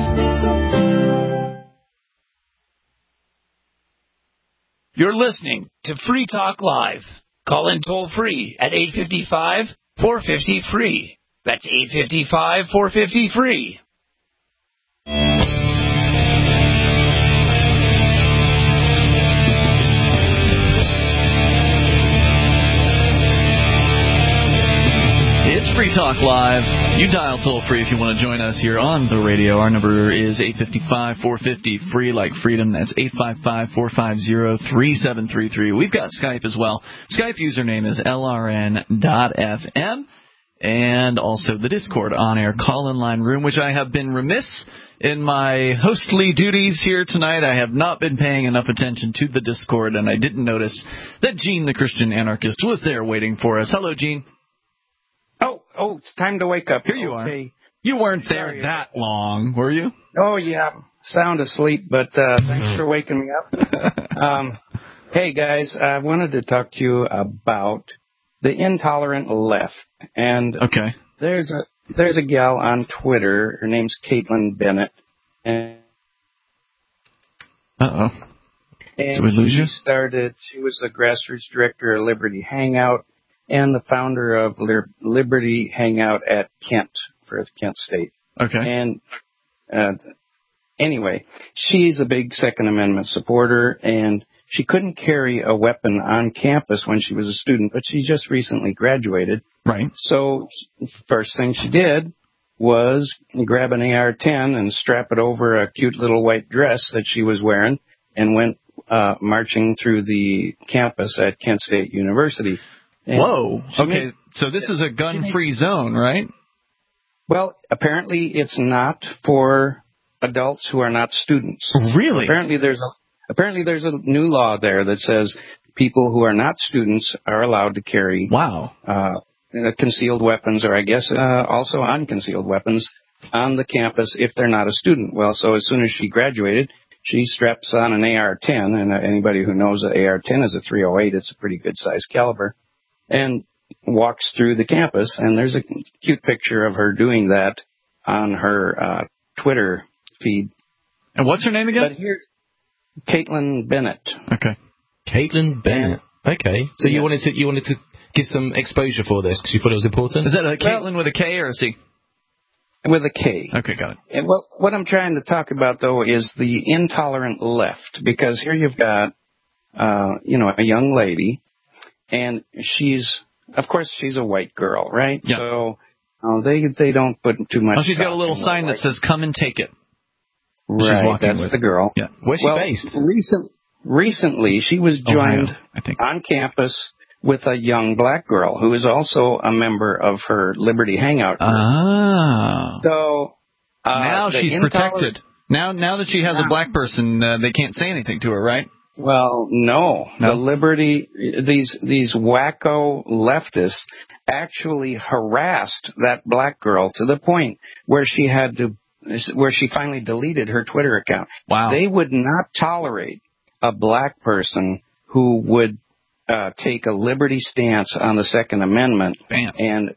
You're listening to Free Talk Live. Call in toll free at eight five five, four five zero, free. That's eight five five, four five zero, free. It's Free Talk Live. You dial toll free if you want to join us here on the radio. Our number is eight five five, four five zero, free, like freedom. That's eight five five, four five zero, three seven three three. We've got Skype as well. Skype username is L R N dot F M. And also the Discord on-air call-in line room, which I have been remiss in my hostly duties here tonight. I have not been paying enough attention to the Discord, and I didn't notice that Gene, the Christian anarchist, was there waiting for us. Hello, Gene. Oh, oh, it's time to wake up. Here you okay. are. You weren't there Sorry. that long, were you? Oh, yeah. Sound asleep, but uh, thanks for waking me up. um, hey, guys, I wanted to talk to you about the intolerant left. And okay. there's a there's a gal on Twitter. Her name's Caitlin Bennett. And Uh-oh. And Did we lose she you? started, she was the grassroots director of Liberty Hangout and the founder of Liberty Hangout at Kent, for Kent State. Okay. And uh, anyway, she's a big Second Amendment supporter, and she couldn't carry a weapon on campus when she was a student, but she just recently graduated. Right. So first thing she did was grab an A R ten and strap it over a cute little white dress that she was wearing and went uh, marching through the campus at Kent State University. And Whoa. Okay, made, so this is a gun-free zone, right? Well, apparently it's not for adults who are not students. Really? Apparently there's a apparently there's a new law there that says people who are not students are allowed to carry wow uh, concealed weapons, or I guess uh, also unconcealed weapons on the campus if they're not a student. Well, so as soon as she graduated, she straps on an A R ten, and uh, anybody who knows an A R ten is a three oh eight. It's a pretty good-sized caliber. and walks through the campus. And there's a cute picture of her doing that on her uh, Twitter feed. And what's her name again? But here, Caitlin Bennett. Okay. Caitlin Bennett. Okay. So Yeah. you wanted to you wanted to give some exposure for this because you thought it was important? Is that a Caitlin with a K or a C? With a K. Okay, got it. And what, what I'm trying to talk about, though, is the intolerant left, because here you've got, uh, you know, a young lady, and she's, of course, she's a white girl, right? Yeah. So uh, they they don't put too much. Oh, she's got a stock little in sign the that says, "Come and take it." Right, She's walking that's with. the girl. Yeah. Where's she well, based? Recent, recently, she was joined Ohio, I think. on campus with a young black girl who is also a member of her Liberty Hangout group. Ah. So uh, now the she's intolerant- protected. Now, now that she has a black person, uh, they can't say anything to her, right? Well, no. No? The Liberty, these these wacko leftists actually harassed that black girl to the point where she had to, where she finally deleted her Twitter account. Wow. They would not tolerate a black person who would uh, take a liberty stance on the Second Amendment. Bam. And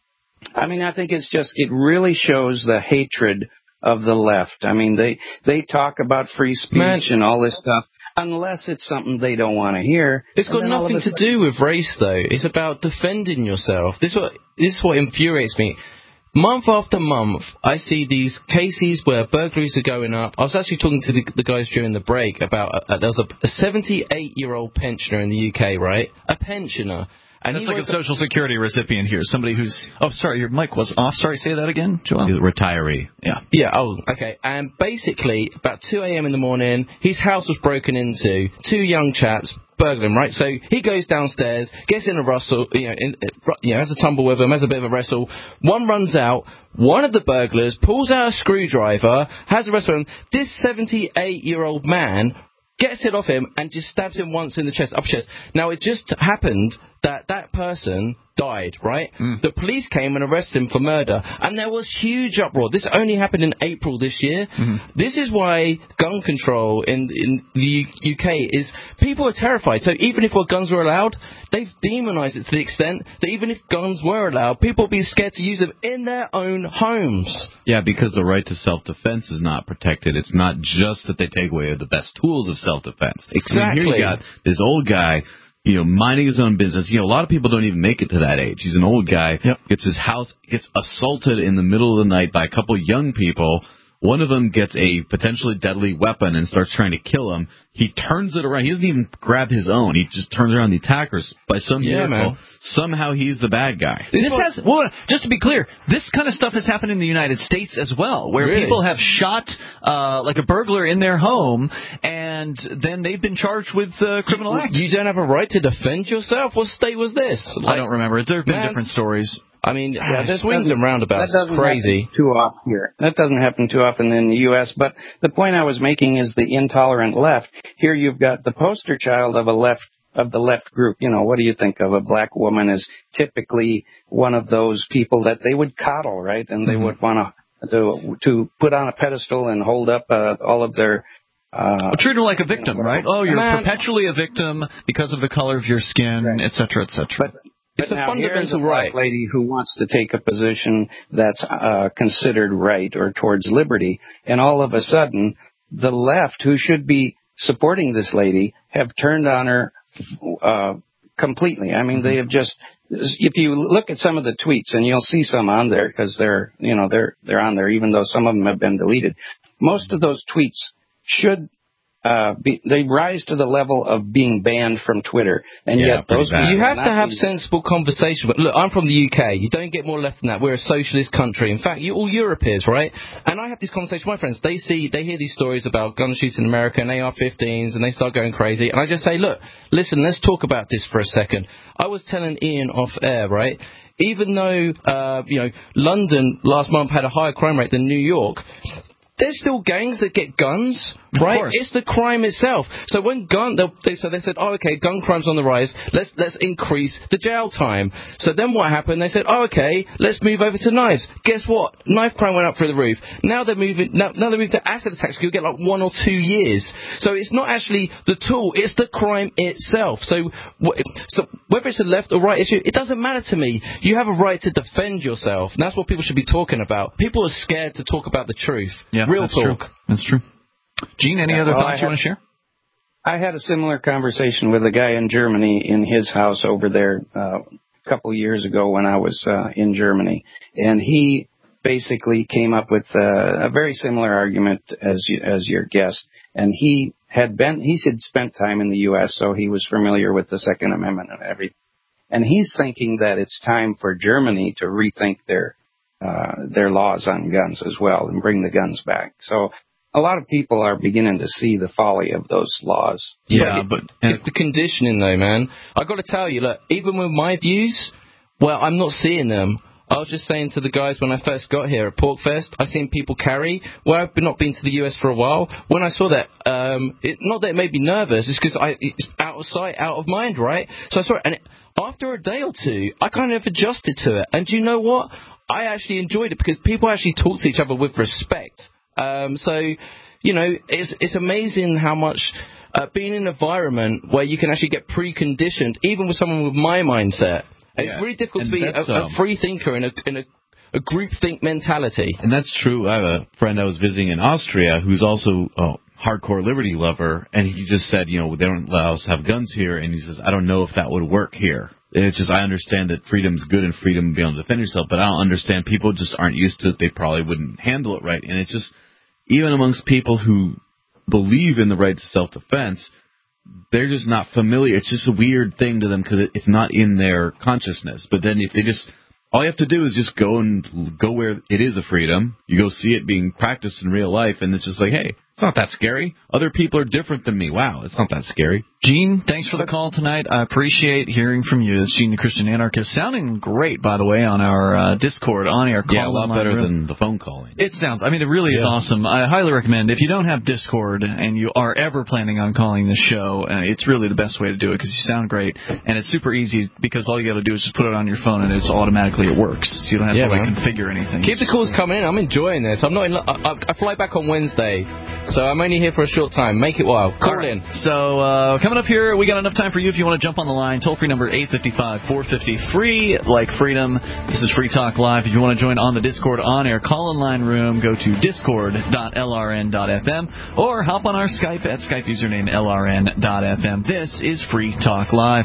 I mean, I think it's just, it really shows the hatred of the left. I mean, they they talk about free speech Man. and all this stuff, unless it's something they don't want to hear. It's And got then all of nothing a to sudden- do with race, though. It's about defending yourself. This is what this is what infuriates me. Month after month, I see these cases where burglaries are going up. I was actually talking to the, the guys during the break about uh, there was a, a seventy-eight-year-old pensioner in the U K, right? A pensioner. And That's he like a was Social Security recipient here. Somebody who's... Oh, sorry, your mic was off. Sorry, say that again, Joel. He's a retiree. Yeah. Yeah, oh, okay. And basically, about two a.m. in the morning, his house was broken into. Two young chaps burgled him, right? So he goes downstairs, gets in a rustle, you know, in, you know, has a tumble with him, has a bit of a wrestle. One runs out. One of the burglars pulls out a screwdriver, has a wrestle with him. This seventy-eight-year-old man gets it off him and just stabs him once in the chest, upper chest. Now, it just happened that that person died, right? Mm. The police came and arrested him for murder, and there was huge uproar. This only happened in April this year. Mm-hmm. This is why gun control in in the U- UK is, people are terrified. So even if guns were allowed, they've demonized it to the extent that even if guns were allowed, people would be scared to use them in their own homes. Yeah, because the right to self-defense is not protected. It's not just that they take away the best tools of self-defense. Exactly. I mean, here you got this old guy, you know, minding his own business. You know, a lot of people don't even make it to that age. He's an old guy, Yep. gets his house, gets assaulted in the middle of the night by a couple young people. One of them gets a potentially deadly weapon and starts trying to kill him. He turns it around. He doesn't even grab his own. He just turns around the attackers. By some Yeah, miracle, man. somehow he's the bad guy. This has, well, just to be clear, this kind of stuff has happened in the United States as well, where Really? people have shot uh, like a burglar in their home, and then they've been charged with uh, criminal act. You don't have a right to defend yourself? What state was this? I don't remember. There have been Man. different stories. I mean, Yeah, this swings doesn't- and roundabouts. That doesn't It's crazy. happen too often here. That doesn't happen too often in the U S. But the point I was making is the intolerant left. Here you've got the poster child of a left of the left group. You know, what do you think of? A black woman is typically one of those people that they would coddle, right? And they Mm-hmm. would want to to to put on a pedestal and hold up uh, all of their. Uh, Well, treat her like a victim, right? Oh, you're Man. perpetually a victim because of the color of your skin, Right. et cetera, et cetera. But It's But a now fundamental here's a right. black lady who wants to take a position that's uh, considered right or towards liberty, and all of a sudden, the left, who should be supporting this lady, have turned on her uh, completely. I mean, they have just. If you look at some of the tweets, and you'll see some on there because they're, you know, they're they're on there, even though some of them have been deleted. Most of those tweets should. Uh, be, they rise to the level of being banned from Twitter, and Yeah, yet those pretty bad. people You are have not to have being- sensible conversation. But look, I'm from the U K. You don't get more left than that. We're a socialist country. In fact, you, all Europe is, right? And I have this conversation with my friends. They see, they hear these stories about gun shoots in America and A R fifteens, and they start going crazy. And I just say, look, listen, let's talk about this for a second. I was telling Ian off air, right? Even though, uh, you know, London last month had a higher crime rate than New York, there's still gangs that get guns, right? It's the crime itself. So when gun, they, so they said, oh, okay, gun crime's on the rise. Let's let's increase the jail time. So then what happened? They said, oh, okay, let's move over to knives. Guess what? Knife crime went up through the roof. Now they're moving. Now, now they moved to acid attacks. You'll get like one or two years. So it's not actually the tool; it's the crime itself. So, so whether it's a left or right issue, it doesn't matter to me. You have a right to defend yourself, and that's what people should be talking about. People are scared to talk about the truth. Yeah, real that's talk. True. That's true. Gene, any yeah, other well, thoughts had, you want to share? I had a similar conversation with a guy in Germany in his house over there uh, a couple years ago when I was uh, in Germany, and he basically came up with uh, a very similar argument as you, as your guest, and he had been he had spent time in the U S, so he was familiar with the Second Amendment and everything, and he's thinking that it's time for Germany to rethink their uh, their laws on guns as well and bring the guns back. So a lot of people are beginning to see the folly of those laws. Yeah, but it's the conditioning, though, man. I got to tell you, look, even with my views, well, I'm not seeing them. I was just saying to the guys when I first got here at Porkfest, I've seen people carry. Well, I've not been to the U S for a while. When I saw that, um, it, not that it made me nervous, it's because it's out of sight, out of mind, right? So I saw it, and it, after a day or two, I kind of adjusted to it. And do you know what? I actually enjoyed it because people actually talk to each other with respect. Um, so, you know, it's it's amazing how much uh, being in an environment where you can actually get preconditioned, even with someone with my mindset. Yeah. It's really difficult and to be a, a free thinker in a in a, a groupthink mentality. And that's true. I have a friend I was visiting in Austria who's also a hardcore liberty lover, and he just said, you know, they don't allow us to have guns here, and he says, I don't know if that would work here. It's just, I understand that freedom's good and freedom to be able to defend yourself, but I don't understand. People just aren't used to it. They probably wouldn't handle it right. And it's just, even amongst people who believe in the right to self-defense, they're just not familiar. It's just a weird thing to them because it, it's not in their consciousness. But then if they just, all you have to do is just go and go where it is a freedom. You go see it being practiced in real life, and it's just like, hey, it's not that scary. Other people are different than me. Wow, it's not that scary. Gene, thanks for the call tonight. I appreciate hearing from you. It's Gene, the Christian Anarchist. Sounding great, by the way, on our uh, Discord, on our call. Yeah, a lot better room. than the phone calling. It sounds, I mean, it really is yeah. awesome. I highly recommend, if you don't have Discord and you are ever planning on calling this show, uh, it's really the best way to do it because you sound great. And it's super easy because all you got to do is just put it on your phone and it's automatically, it works. So you don't have yeah, to like man. configure anything. Keep the calls coming in. I'm enjoying this. I'm not in, I, I fly back on Wednesday, so I'm only here for a short time. Make it wild. Call right. in. So uh, coming up here, we got enough time for you if you want to jump on the line. Toll-free number eight five five, four five zero, free, like freedom. This is Free Talk Live. If you want to join on the Discord on-air call-in line room, go to discord dot l r n dot f m or hop on our Skype at Skype username l r n dot f m. This is Free Talk Live.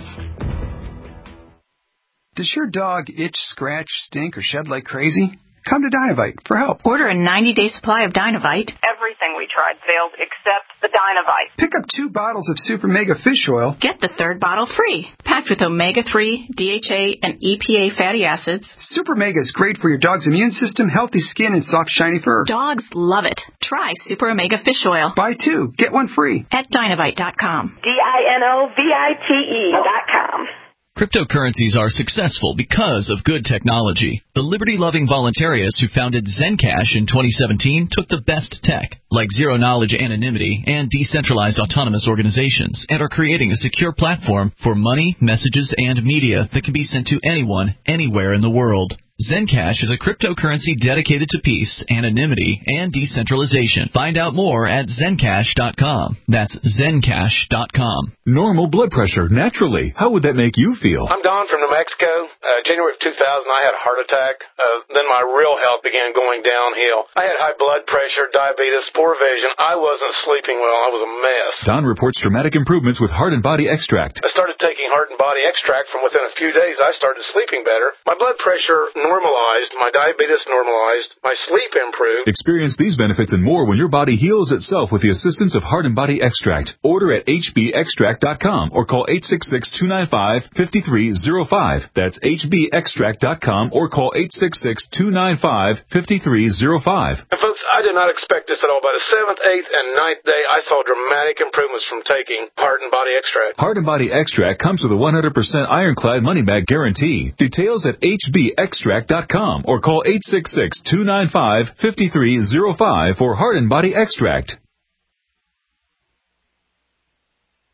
Does your dog itch, scratch, stink, or shed like crazy? Come to Dynovite for help. Order a ninety-day supply of Dynovite. Everything we tried failed except the Dynovite. Pick up two bottles of Super Mega Fish Oil. Get the third bottle free. Packed with omega three, D H A, and E P A fatty acids. Super Mega is great for your dog's immune system, healthy skin, and soft, shiny fur. Dogs love it. Try Super Omega Fish Oil. Buy two, get one free. At Dynovite dot com. D I N O V I T E dot com. Cryptocurrencies are successful because of good technology. The liberty-loving voluntarists who founded Zencash in twenty seventeen took the best tech, like zero-knowledge anonymity and decentralized autonomous organizations, and are creating a secure platform for money, messages, and media that can be sent to anyone, anywhere in the world. Zencash is a cryptocurrency dedicated to peace, anonymity, and decentralization. Find out more at zencash dot com. That's zencash dot com. Normal blood pressure, naturally. How would that make you feel? I'm Don from New Mexico. Uh, January of two thousand, I had a heart attack. Uh, then my real health began going downhill. I had high blood pressure, diabetes, poor vision. I wasn't sleeping well. I was a mess. Don reports dramatic improvements with Heart and Body Extract. I started taking Heart and Body Extract. From within a few days, I started sleeping better. My blood pressure normalized, my diabetes normalized, my sleep improved. Experience these benefits and more when your body heals itself with the assistance of Heart and Body Extract. Order at h b extract dot com or call eight six six, two nine five, five three zero five. That's h b extract dot com or call eight six six, two nine five, five three zero five. And folks, I did not expect this at all. By the seventh, eighth, and ninth day, I saw dramatic improvements from taking Heart and Body Extract. Heart and Body Extract comes with a one hundred percent ironclad money-back guarantee. Details at h b extract dot com or call eight six six, two nine five, five three zero five for Heart and Body Extract.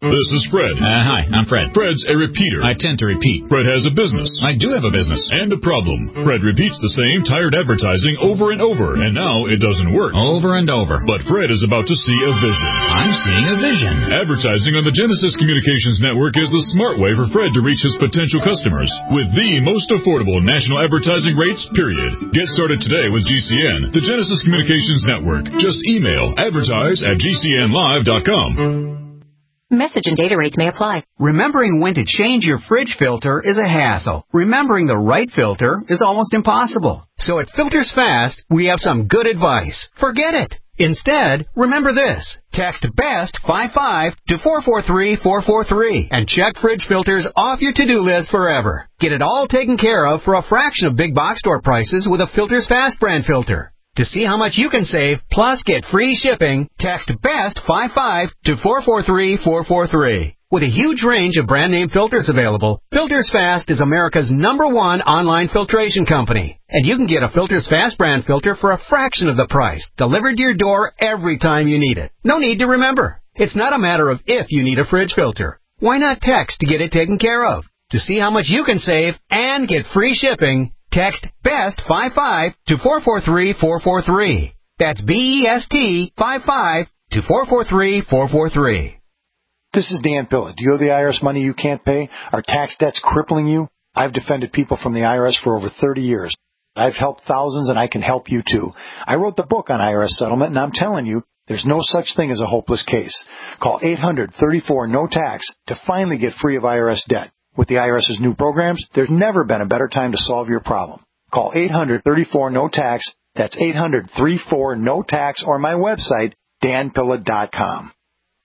This is Fred. Uh, hi, I'm Fred. Fred's a repeater. I tend to repeat. Fred has a business. I do have a business. And a problem. Fred repeats the same tired advertising over and over, and now it doesn't work. Over and over. But Fred is about to see a vision. I'm seeing a vision. Advertising on the Genesis Communications Network is the smart way for Fred to reach his potential customers with the most affordable national advertising rates, period. Get started today with G C N, the Genesis Communications Network. Just email advertise at g c n live dot com. Message and data rates may apply. Remembering when to change your fridge filter is a hassle. Remembering the right filter is almost impossible. So at Filters Fast, we have some good advice. Forget it. Instead, remember this. Text BEST fifty-five to four four three four four three and check fridge filters off your to-do list forever. Get it all taken care of for a fraction of big box store prices with a Filters Fast brand filter. To see how much you can save, plus get free shipping, text BEST fifty-five to four four three four four three. With a huge range of brand name filters available, Filters Fast is America's number one online filtration company. And you can get a Filters Fast brand filter for a fraction of the price, delivered to your door every time you need it. No need to remember. It's not a matter of if you need a fridge filter. Why not text to get it taken care of? To see how much you can save and get free shipping, text BEST fifty-five to four four three four four three. That's B E S T fifty-five to four four three four four three. This is Dan Pilla. Do you owe the I R S money you can't pay? Are tax debts crippling you? I've defended people from the I R S for over thirty years. I've helped thousands, and I can help you too. I wrote the book on I R S settlement, and I'm telling you, there's no such thing as a hopeless case. Call eight hundred thirty-four no tax to finally get free of I R S debt. With the IRS's new programs, there's never been a better time to solve your problem. Call eight hundred thirty-four no tax. That's eight hundred thirty-four no tax, or my website, dan pilla dot com.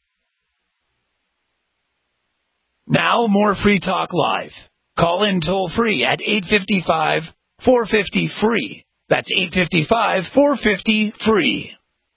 Now more Free Talk Live. Call in toll free at eight five five, four five zero, free. That's eight five five, four five zero, free.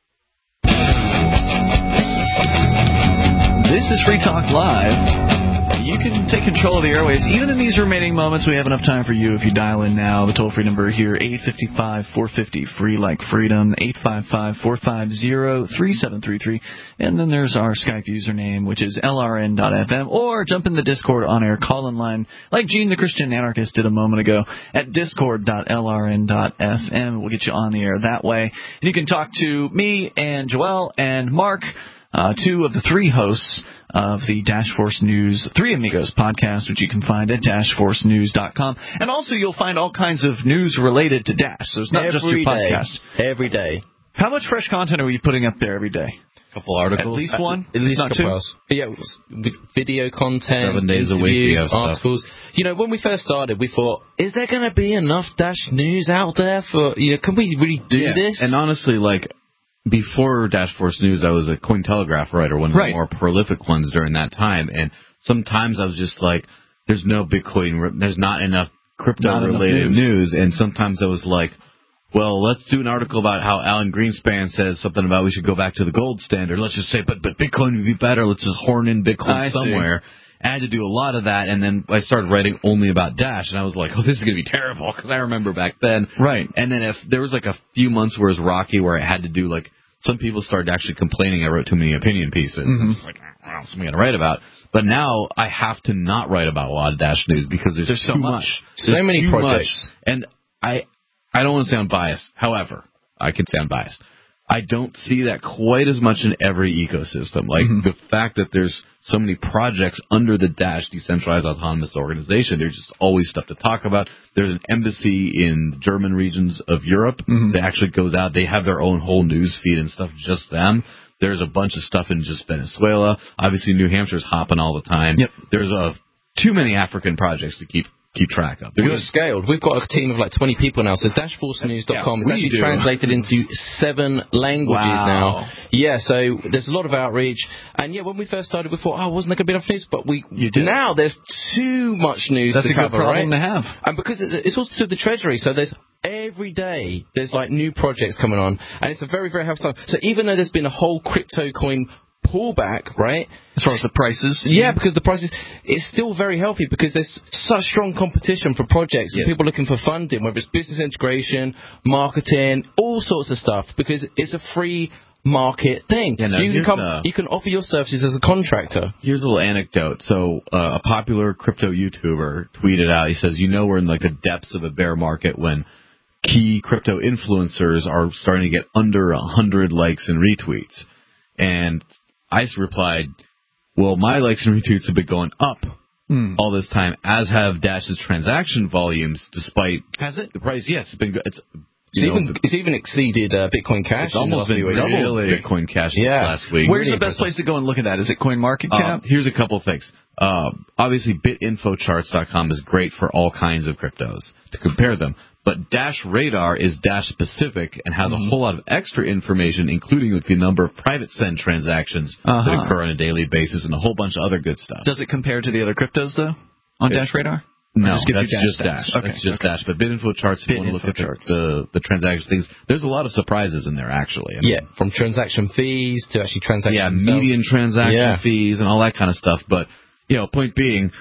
This is Free Talk Live. You can take control of the airways. Even in these remaining moments, we have enough time for you if you dial in now. The toll-free number here, eight five five, four five zero, free like freedom, eight five five, four five zero, three seven three three. And then there's our Skype username, which is L R N dot F M, or jump in the Discord on-air call-in line like Gene the Christian Anarchist did a moment ago at discord dot L R N dot F M. We'll get you on the air that way. And you can talk to me and Joel and Mark, Uh, two of the three hosts of the Dash Force News Three Amigos podcast, which you can find at dash force news dot com. And also you'll find all kinds of news related to Dash, so it's not every just your day. podcast. Every day. How much fresh content are we putting up there every day? A couple articles. At least one? At least not a couple two? hours. Yeah, with video content, Seven days a week we have articles. stuff. You know, when we first started, we thought, is there going to be enough Dash news out there for, you know, can we really do yeah. this? And honestly, like, before Dash Force News, I was a Cointelegraph writer, one of right. the more prolific ones during that time. And sometimes I was just like, there's no Bitcoin, there's not enough crypto-related news. news. And sometimes I was like, well, let's do an article about how Alan Greenspan says something about we should go back to the gold standard. Let's just say, but but Bitcoin would be better. Let's just horn in Bitcoin I somewhere. See. I had to do a lot of that, and then I started writing only about Dash, and I was like, oh, this is going to be terrible, because I remember back then. Right. And then if there was like a few months where it was rocky, where I had to do like, some people started actually complaining I wrote too many opinion pieces. Mm-hmm. I was like, what else am I going to write about? But now I have to not write about a lot of Dash news because there's, there's so too much. much. So There's many too projects. Much. And I, I don't want to sound biased. However, I can sound biased. I don't see that quite as much in every ecosystem. Like mm-hmm. the fact that there's so many projects under the Dash Decentralized Autonomous Organization, there's just always stuff to talk about. There's an embassy in German regions of Europe mm-hmm. that actually goes out. They have their own whole news feed and stuff, just them. There's a bunch of stuff in just Venezuela. Obviously, New Hampshire's hopping all the time. Yep. There's a, too many African projects to keep keep track of. We've scaled. We've got a team of like twenty people now. So dash force news dot com yeah, is actually do. translated into seven languages wow. now. Yeah, so there's a lot of outreach. And yeah, when we first started, we thought, oh, wasn't there going to be enough news? But we now there's too much news That's to a cover, good problem right? to have. And because it's also to the Treasury, so there's every day there's like new projects coming on. And it's a very, very healthy time. So even though there's been a whole crypto coin pullback, right? As far as the prices? Yeah, because the prices, it's still very healthy because there's such strong competition for projects and yeah. people looking for funding, whether it's business integration, marketing, all sorts of stuff, because it's a free market thing. Yeah, no, you can here's, come, uh, you can offer your services as a contractor. Here's a little anecdote. So uh, a popular crypto YouTuber tweeted out, he says, you know, we're in like the depths of a bear market when key crypto influencers are starting to get under one hundred likes and retweets. And I replied, well, my likes and retweets have been going up mm. all this time, as have Dash's transaction volumes, despite Has it? the price. Yes, it's been good. It's, It's know, even, it's even exceeded uh, Bitcoin Cash. It's almost been double really? Bitcoin Cash yeah. last week. Where's the best place to go and look at that? Is it CoinMarketCap? Uh, here's a couple of things. Uh, obviously, bit info charts dot com is great for all kinds of cryptos to compare them. But Dash Radar is Dash specific and has mm-hmm. a whole lot of extra information, including with the number of private send transactions uh-huh. that occur on a daily basis and a whole bunch of other good stuff. Does it compare to the other cryptos, though, on it, Dash Radar? No, just that's Dash just stats? Dash. Okay, that's just okay. Dash. But BitInfo Charts, if you want to look at the, the, the transaction things, there's a lot of surprises in there, actually. I mean, yeah, from transaction fees to actually transactions Yeah, themselves. median transaction yeah. fees and all that kind of stuff. But, you know, point being,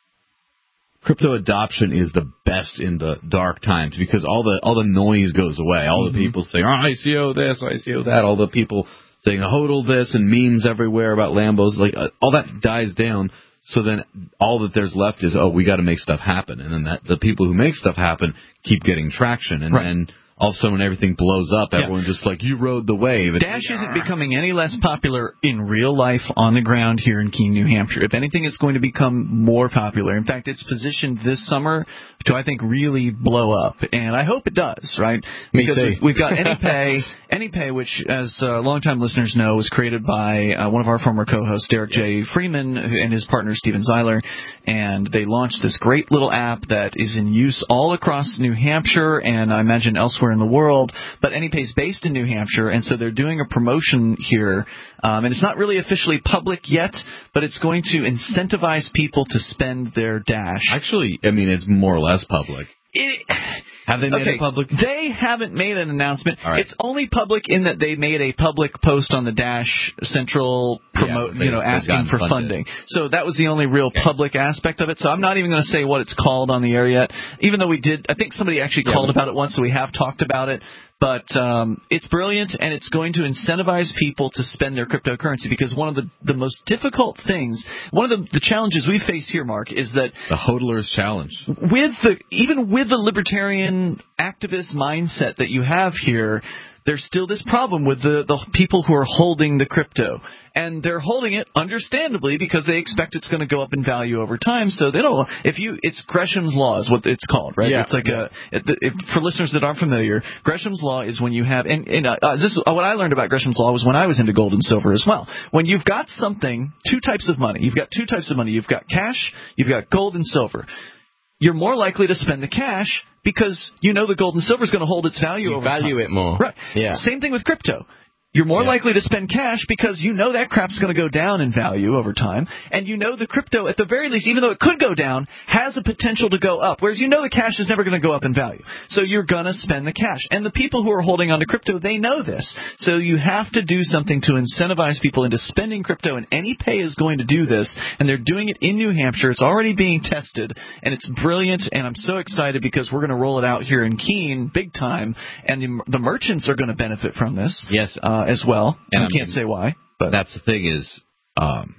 crypto adoption is the best in the dark times because all the all the noise goes away. All mm-hmm. the people saying, oh, I C O this, I C O that. All the people saying, hodl this, and memes everywhere about Lambos. Like, uh, all that dies down. So then all that there's left is, oh, we got to make stuff happen. And then that, the people who make stuff happen keep getting traction. And right. then all of a sudden when everything blows up, yeah. everyone's just like, you rode the wave. It's Dash isn't becoming any less popular in real life on the ground here in Keene, New Hampshire. If anything, it's going to become more popular. In fact, it's positioned this summer to, I think, really blow up. And I hope it does, right? Me because too. we've got AnyPay, AnyPay, which, as uh, longtime listeners know, was created by uh, one of our former co-hosts, Derek yeah. J. Freeman, and his partner, Steven Zeiler. And they launched this great little app that is in use all across New Hampshire and I imagine elsewhere in the world, but AnyPay is based in New Hampshire, and so they're doing a promotion here, um, and it's not really officially public yet, but it's going to incentivize people to spend their Dash. Actually, I mean, it's more or less public. It, Have they made okay, it public? They haven't made an announcement. Right. It's only public in that they made a public post on the Dash Central promote, yeah, they, you know, asking for funded. funding. So that was the only real yeah. public aspect of it. So I'm not even going to say what it's called on the air yet, even though we did. I think somebody actually yeah, called about it once, so we have talked about it. But um, it's brilliant, and it's going to incentivize people to spend their cryptocurrency because one of the, the most difficult things, one of the, the challenges we face here, Mark, is that the hodler's challenge. With the even with the libertarian activist mindset that you have here, there's still this problem with the, the people who are holding the crypto. And they're holding it, understandably, because they expect it's going to go up in value over time. So they don't. If you, it's Gresham's Law is what it's called, right? Yeah. It's like a. If, for listeners that aren't familiar, Gresham's Law is when you have. And, and uh, this is, uh, what I learned about Gresham's Law was when I was into gold and silver as well. When you've got something, two types of money. You've got two types of money. You've got cash. You've got gold and silver. You're more likely to spend the cash because you know the gold and silver is going to hold its value you over value time. it more. Right. Yeah. Same thing with crypto. You're more yeah. likely to spend cash because you know that crap's going to go down in value over time, and you know the crypto, at the very least, even though it could go down, has a potential to go up, whereas you know the cash is never going to go up in value. So you're going to spend the cash. And the people who are holding on to crypto, they know this. So you have to do something to incentivize people into spending crypto, and AnyPay is going to do this, and they're doing it in New Hampshire. It's already being tested, and it's brilliant, and I'm so excited because we're going to roll it out here in Keene big time, and the, the merchants are going to benefit from this yes. uh, as well. And I can't say why, but that's the thing is, um,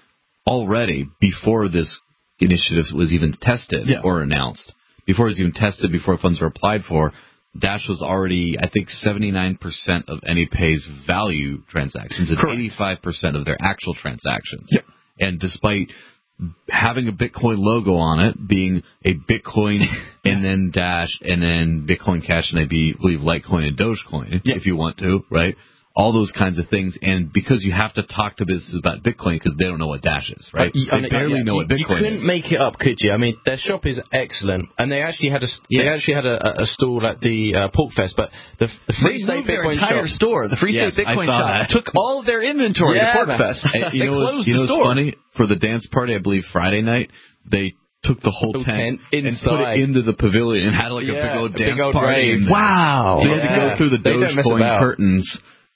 already before this initiative was even tested yeah. or announced, before it was even tested, before funds were applied for, Dash was already, I think, seventy-nine percent of AnyPay's value transactions and Correct. eighty-five percent of their actual transactions. Yeah. And despite having a Bitcoin logo on it, being a Bitcoin and then Dash and then Bitcoin Cash and I believe Litecoin and Dogecoin, yeah. if you want to, right? All those kinds of things, and because you have to talk to businesses about Bitcoin because they don't know what Dash is, right? Uh, they barely yeah, know what Bitcoin is. You couldn't is. make it up, could you? I mean, their shop is excellent, and they actually had a yeah. they actually had a, a stall at the uh, Pork Fest, but the, the Free they State moved their Bitcoin entire shop, store, the Free yes, State Bitcoin shop, shop, took all of their inventory yeah, to Pork Fest. And you they know closed you know the store. What's funny? For the dance party, I believe Friday night, they took the whole tent, tent inside. and put it into the pavilion and had like yeah, a big old a dance big old party. Rave. And wow! so you yeah. had to go through the They don't mess Dogecoin about. curtains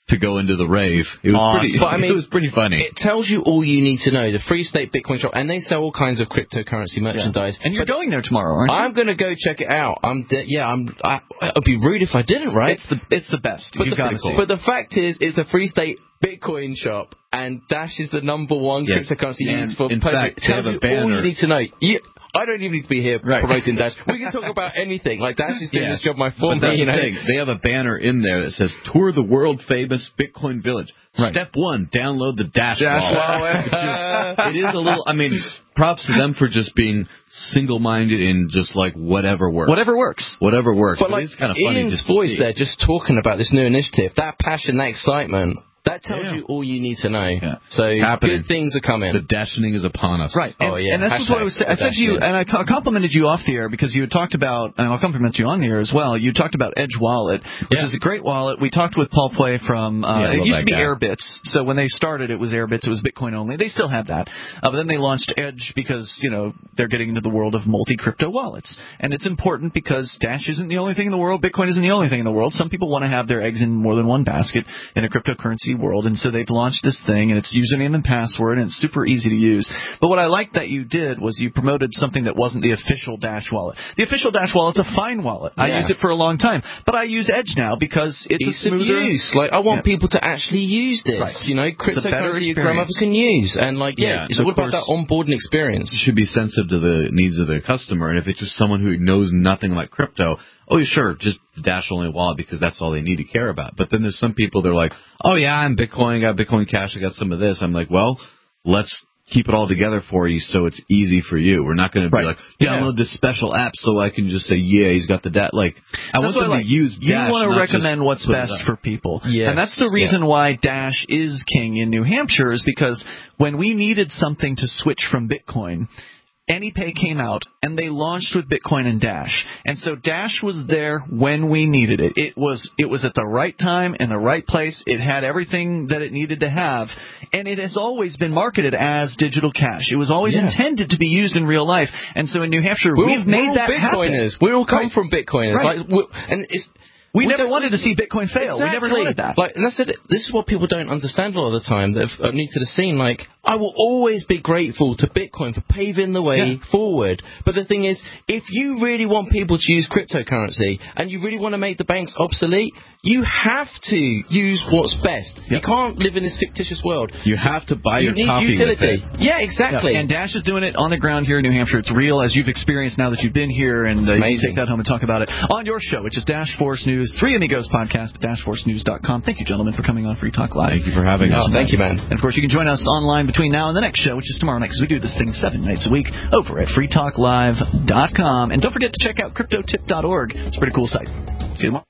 to go into the rave. It was Awesome. pretty. But, I mean, it was pretty funny. It tells you all you need to know. The Free State Bitcoin Shop, and they sell all kinds of cryptocurrency merchandise. Yeah. And you're but going there tomorrow, aren't you? I'm going to go check it out. I'm de- yeah. I'm. I, it'd be rude if I didn't, right? It's the it's the best. But You've the, got to see. But the fact is, it's the Free State Bitcoin Shop, and Dash is the number one Yes. cryptocurrency And used for in pleasure. fact, It they tells have a you all banner. you need to know. You, I don't even need to be here Right. promoting Dash. We can talk about anything. Like Dash is doing Yeah. this job my for But me. that's You the know? thing. They have a banner in there that says "Tour the world famous Bitcoin Village." Right. Step one: download the Dash, Dash wallet. wallet. It is a little. I mean, props to them for just being single-minded in just like whatever works. Whatever works. Whatever works. But But like it's kind of funny Ian's just to voice see. there, just talking about this new initiative, that passion, that excitement, that tells Yeah. you all you need to know. Yeah. So Happening. good things are coming. The dashing is upon us. Right. Oh, and, yeah. And that's just what I was saying. I said to you, and I co- complimented you off the air because you had talked about, and I'll compliment you on the air as well. You talked about Edge Wallet, which Yeah. is a great wallet. We talked with Paul Play from, uh, Yeah, I it love used to that be guy. Airbits. So when they started, it was Airbits. It was Bitcoin only. They still have that. Uh, but then they launched Edge because, you know, they're getting into the world of multi-crypto wallets. And it's important because Dash isn't the only thing in the world. Bitcoin isn't the only thing in the world. Some people want to have their eggs in more than one basket in a cryptocurrency world. And so they've launched this thing, and it's username and password, and it's super easy to use. But what I liked that you did was you promoted something that wasn't the official Dash wallet. The official Dash wallet's a fine wallet. I Yeah. use it for a long time. But I use Edge now because it's Ease a of smoother use. Like, I want Yeah. people to actually use this. Right. You know, It's a better cryptocurrency your grandmother experience. can use. And, like, yeah, Yeah, it's of all about course. that onboarding experience. should be sensitive to the needs of the customer. And if it's just someone who knows nothing like crypto, oh, yeah, sure, just the Dash only wallet because that's all they need to care about. But then there's some people that are like, oh, yeah, I'm Bitcoin, I got Bitcoin Cash, I got some of this. I'm like, well, let's keep it all together for you so it's easy for you. We're not going to be Right. like, download this special app so I can just say, yeah, he's got the Dash. Like, I want That's what them I like. to use You Dash. want to not recommend just what's put it best up. for people. Yes. And that's the reason why Dash is king in New Hampshire is because when we needed something to switch from Bitcoin, AnyPay came out, and they launched with Bitcoin and Dash. And so Dash was there when we needed it. It was it was at the right time in the right place. It had everything that it needed to have. And it has always been marketed as digital cash. It was always Yeah. intended to be used in real life. And so in New Hampshire, We're we've all, made we're all that Bitcoiners. happen. We all come Right. from Bitcoiners. Right. Like, we're- and it's We, we never don't- wanted to see Bitcoin fail. We never Exactly. wanted that. Like, and that's it. This is what people don't understand a lot of the time that are new to the scene. Like, I will always be grateful to Bitcoin for paving the way Yeah. forward. But the thing is, if you really want people to use cryptocurrency and you really want to make the banks obsolete, you have to use what's best. You can't live in this fictitious world. You have to buy You your need coffee utility. with it. Yeah, exactly. Yeah, and Dash is doing it on the ground here in New Hampshire. It's real, as you've experienced now that you've been here, and uh, you can amazing. take that home and talk about it on your show, which is Dash Force News, Three Amigos podcast at dash force news dot com. Thank you, gentlemen, for coming on Free Talk Live. Thank you for having us. Oh, thank you, man. And, of course, you can join us online between now and the next show, which is tomorrow night, because we do this thing seven nights a week over at free talk live dot com. And don't forget to check out crypto tip dot org. It's a pretty cool site. See you tomorrow.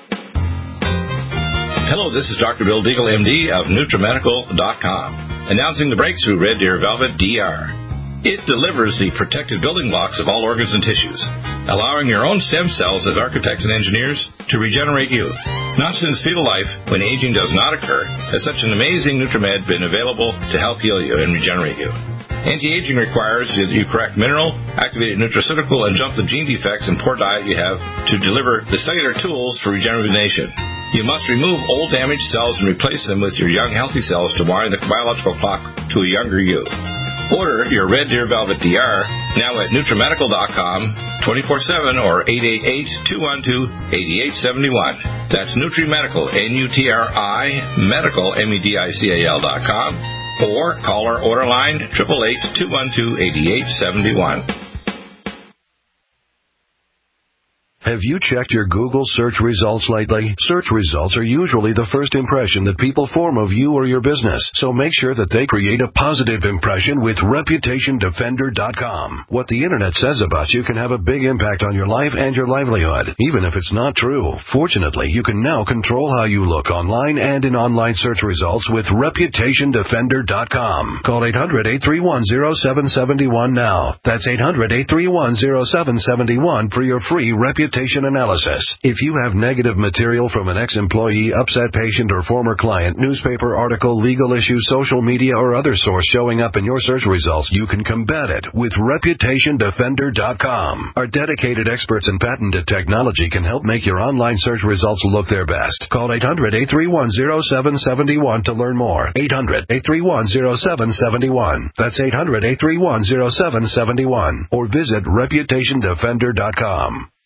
Hello, this is Doctor Bill Deagle, M D of NutriMedical dot com, announcing the breakthrough Red Deer Velvet D R. It delivers the protected building blocks of all organs and tissues, allowing your own stem cells as architects and engineers to regenerate youth. Not since fetal life, when aging does not occur, has such an amazing NutriMed been available to help heal you and regenerate you. Anti-aging requires that you correct mineral, activated nutraceutical, and jump the gene defects and poor diet you have to deliver the cellular tools for regeneration. You must remove old damaged cells and replace them with your young healthy cells to wind the biological clock to a younger you. Order your Red Deer Velvet D R now at NutriMedical dot com, twenty-four seven or eight eight eight, two one two, eight eight seven one. That's NutriMedical, N U T R I, medical, M E D I C A L dot com, or call our order line, eight eight eight, two one two, eight eight seven one. Have you checked your Google search results lately? Search results are usually the first impression that people form of you or your business, so make sure that they create a positive impression with reputation defender dot com. What the internet says about you can have a big impact on your life and your livelihood, even if it's not true. Fortunately, you can now control how you look online and in online search results with reputation defender dot com. Call eight hundred, eight three one, zero seven seven one now. That's eight hundred, eight three one, zero seven seven one for your free Reputation reputation analysis. If you have negative material from an ex-employee, upset patient, or former client, newspaper article, legal issue, social media, or other source showing up in your search results, you can combat it with reputation defender dot com. Our dedicated experts in patented technology can help make your online search results look their best. Call eight hundred, eight three one, zero seven seven one to learn more. eight hundred, eight three one, zero seven seven one. That's eight hundred, eight three one, zero seven seven one. Or visit reputation defender dot com.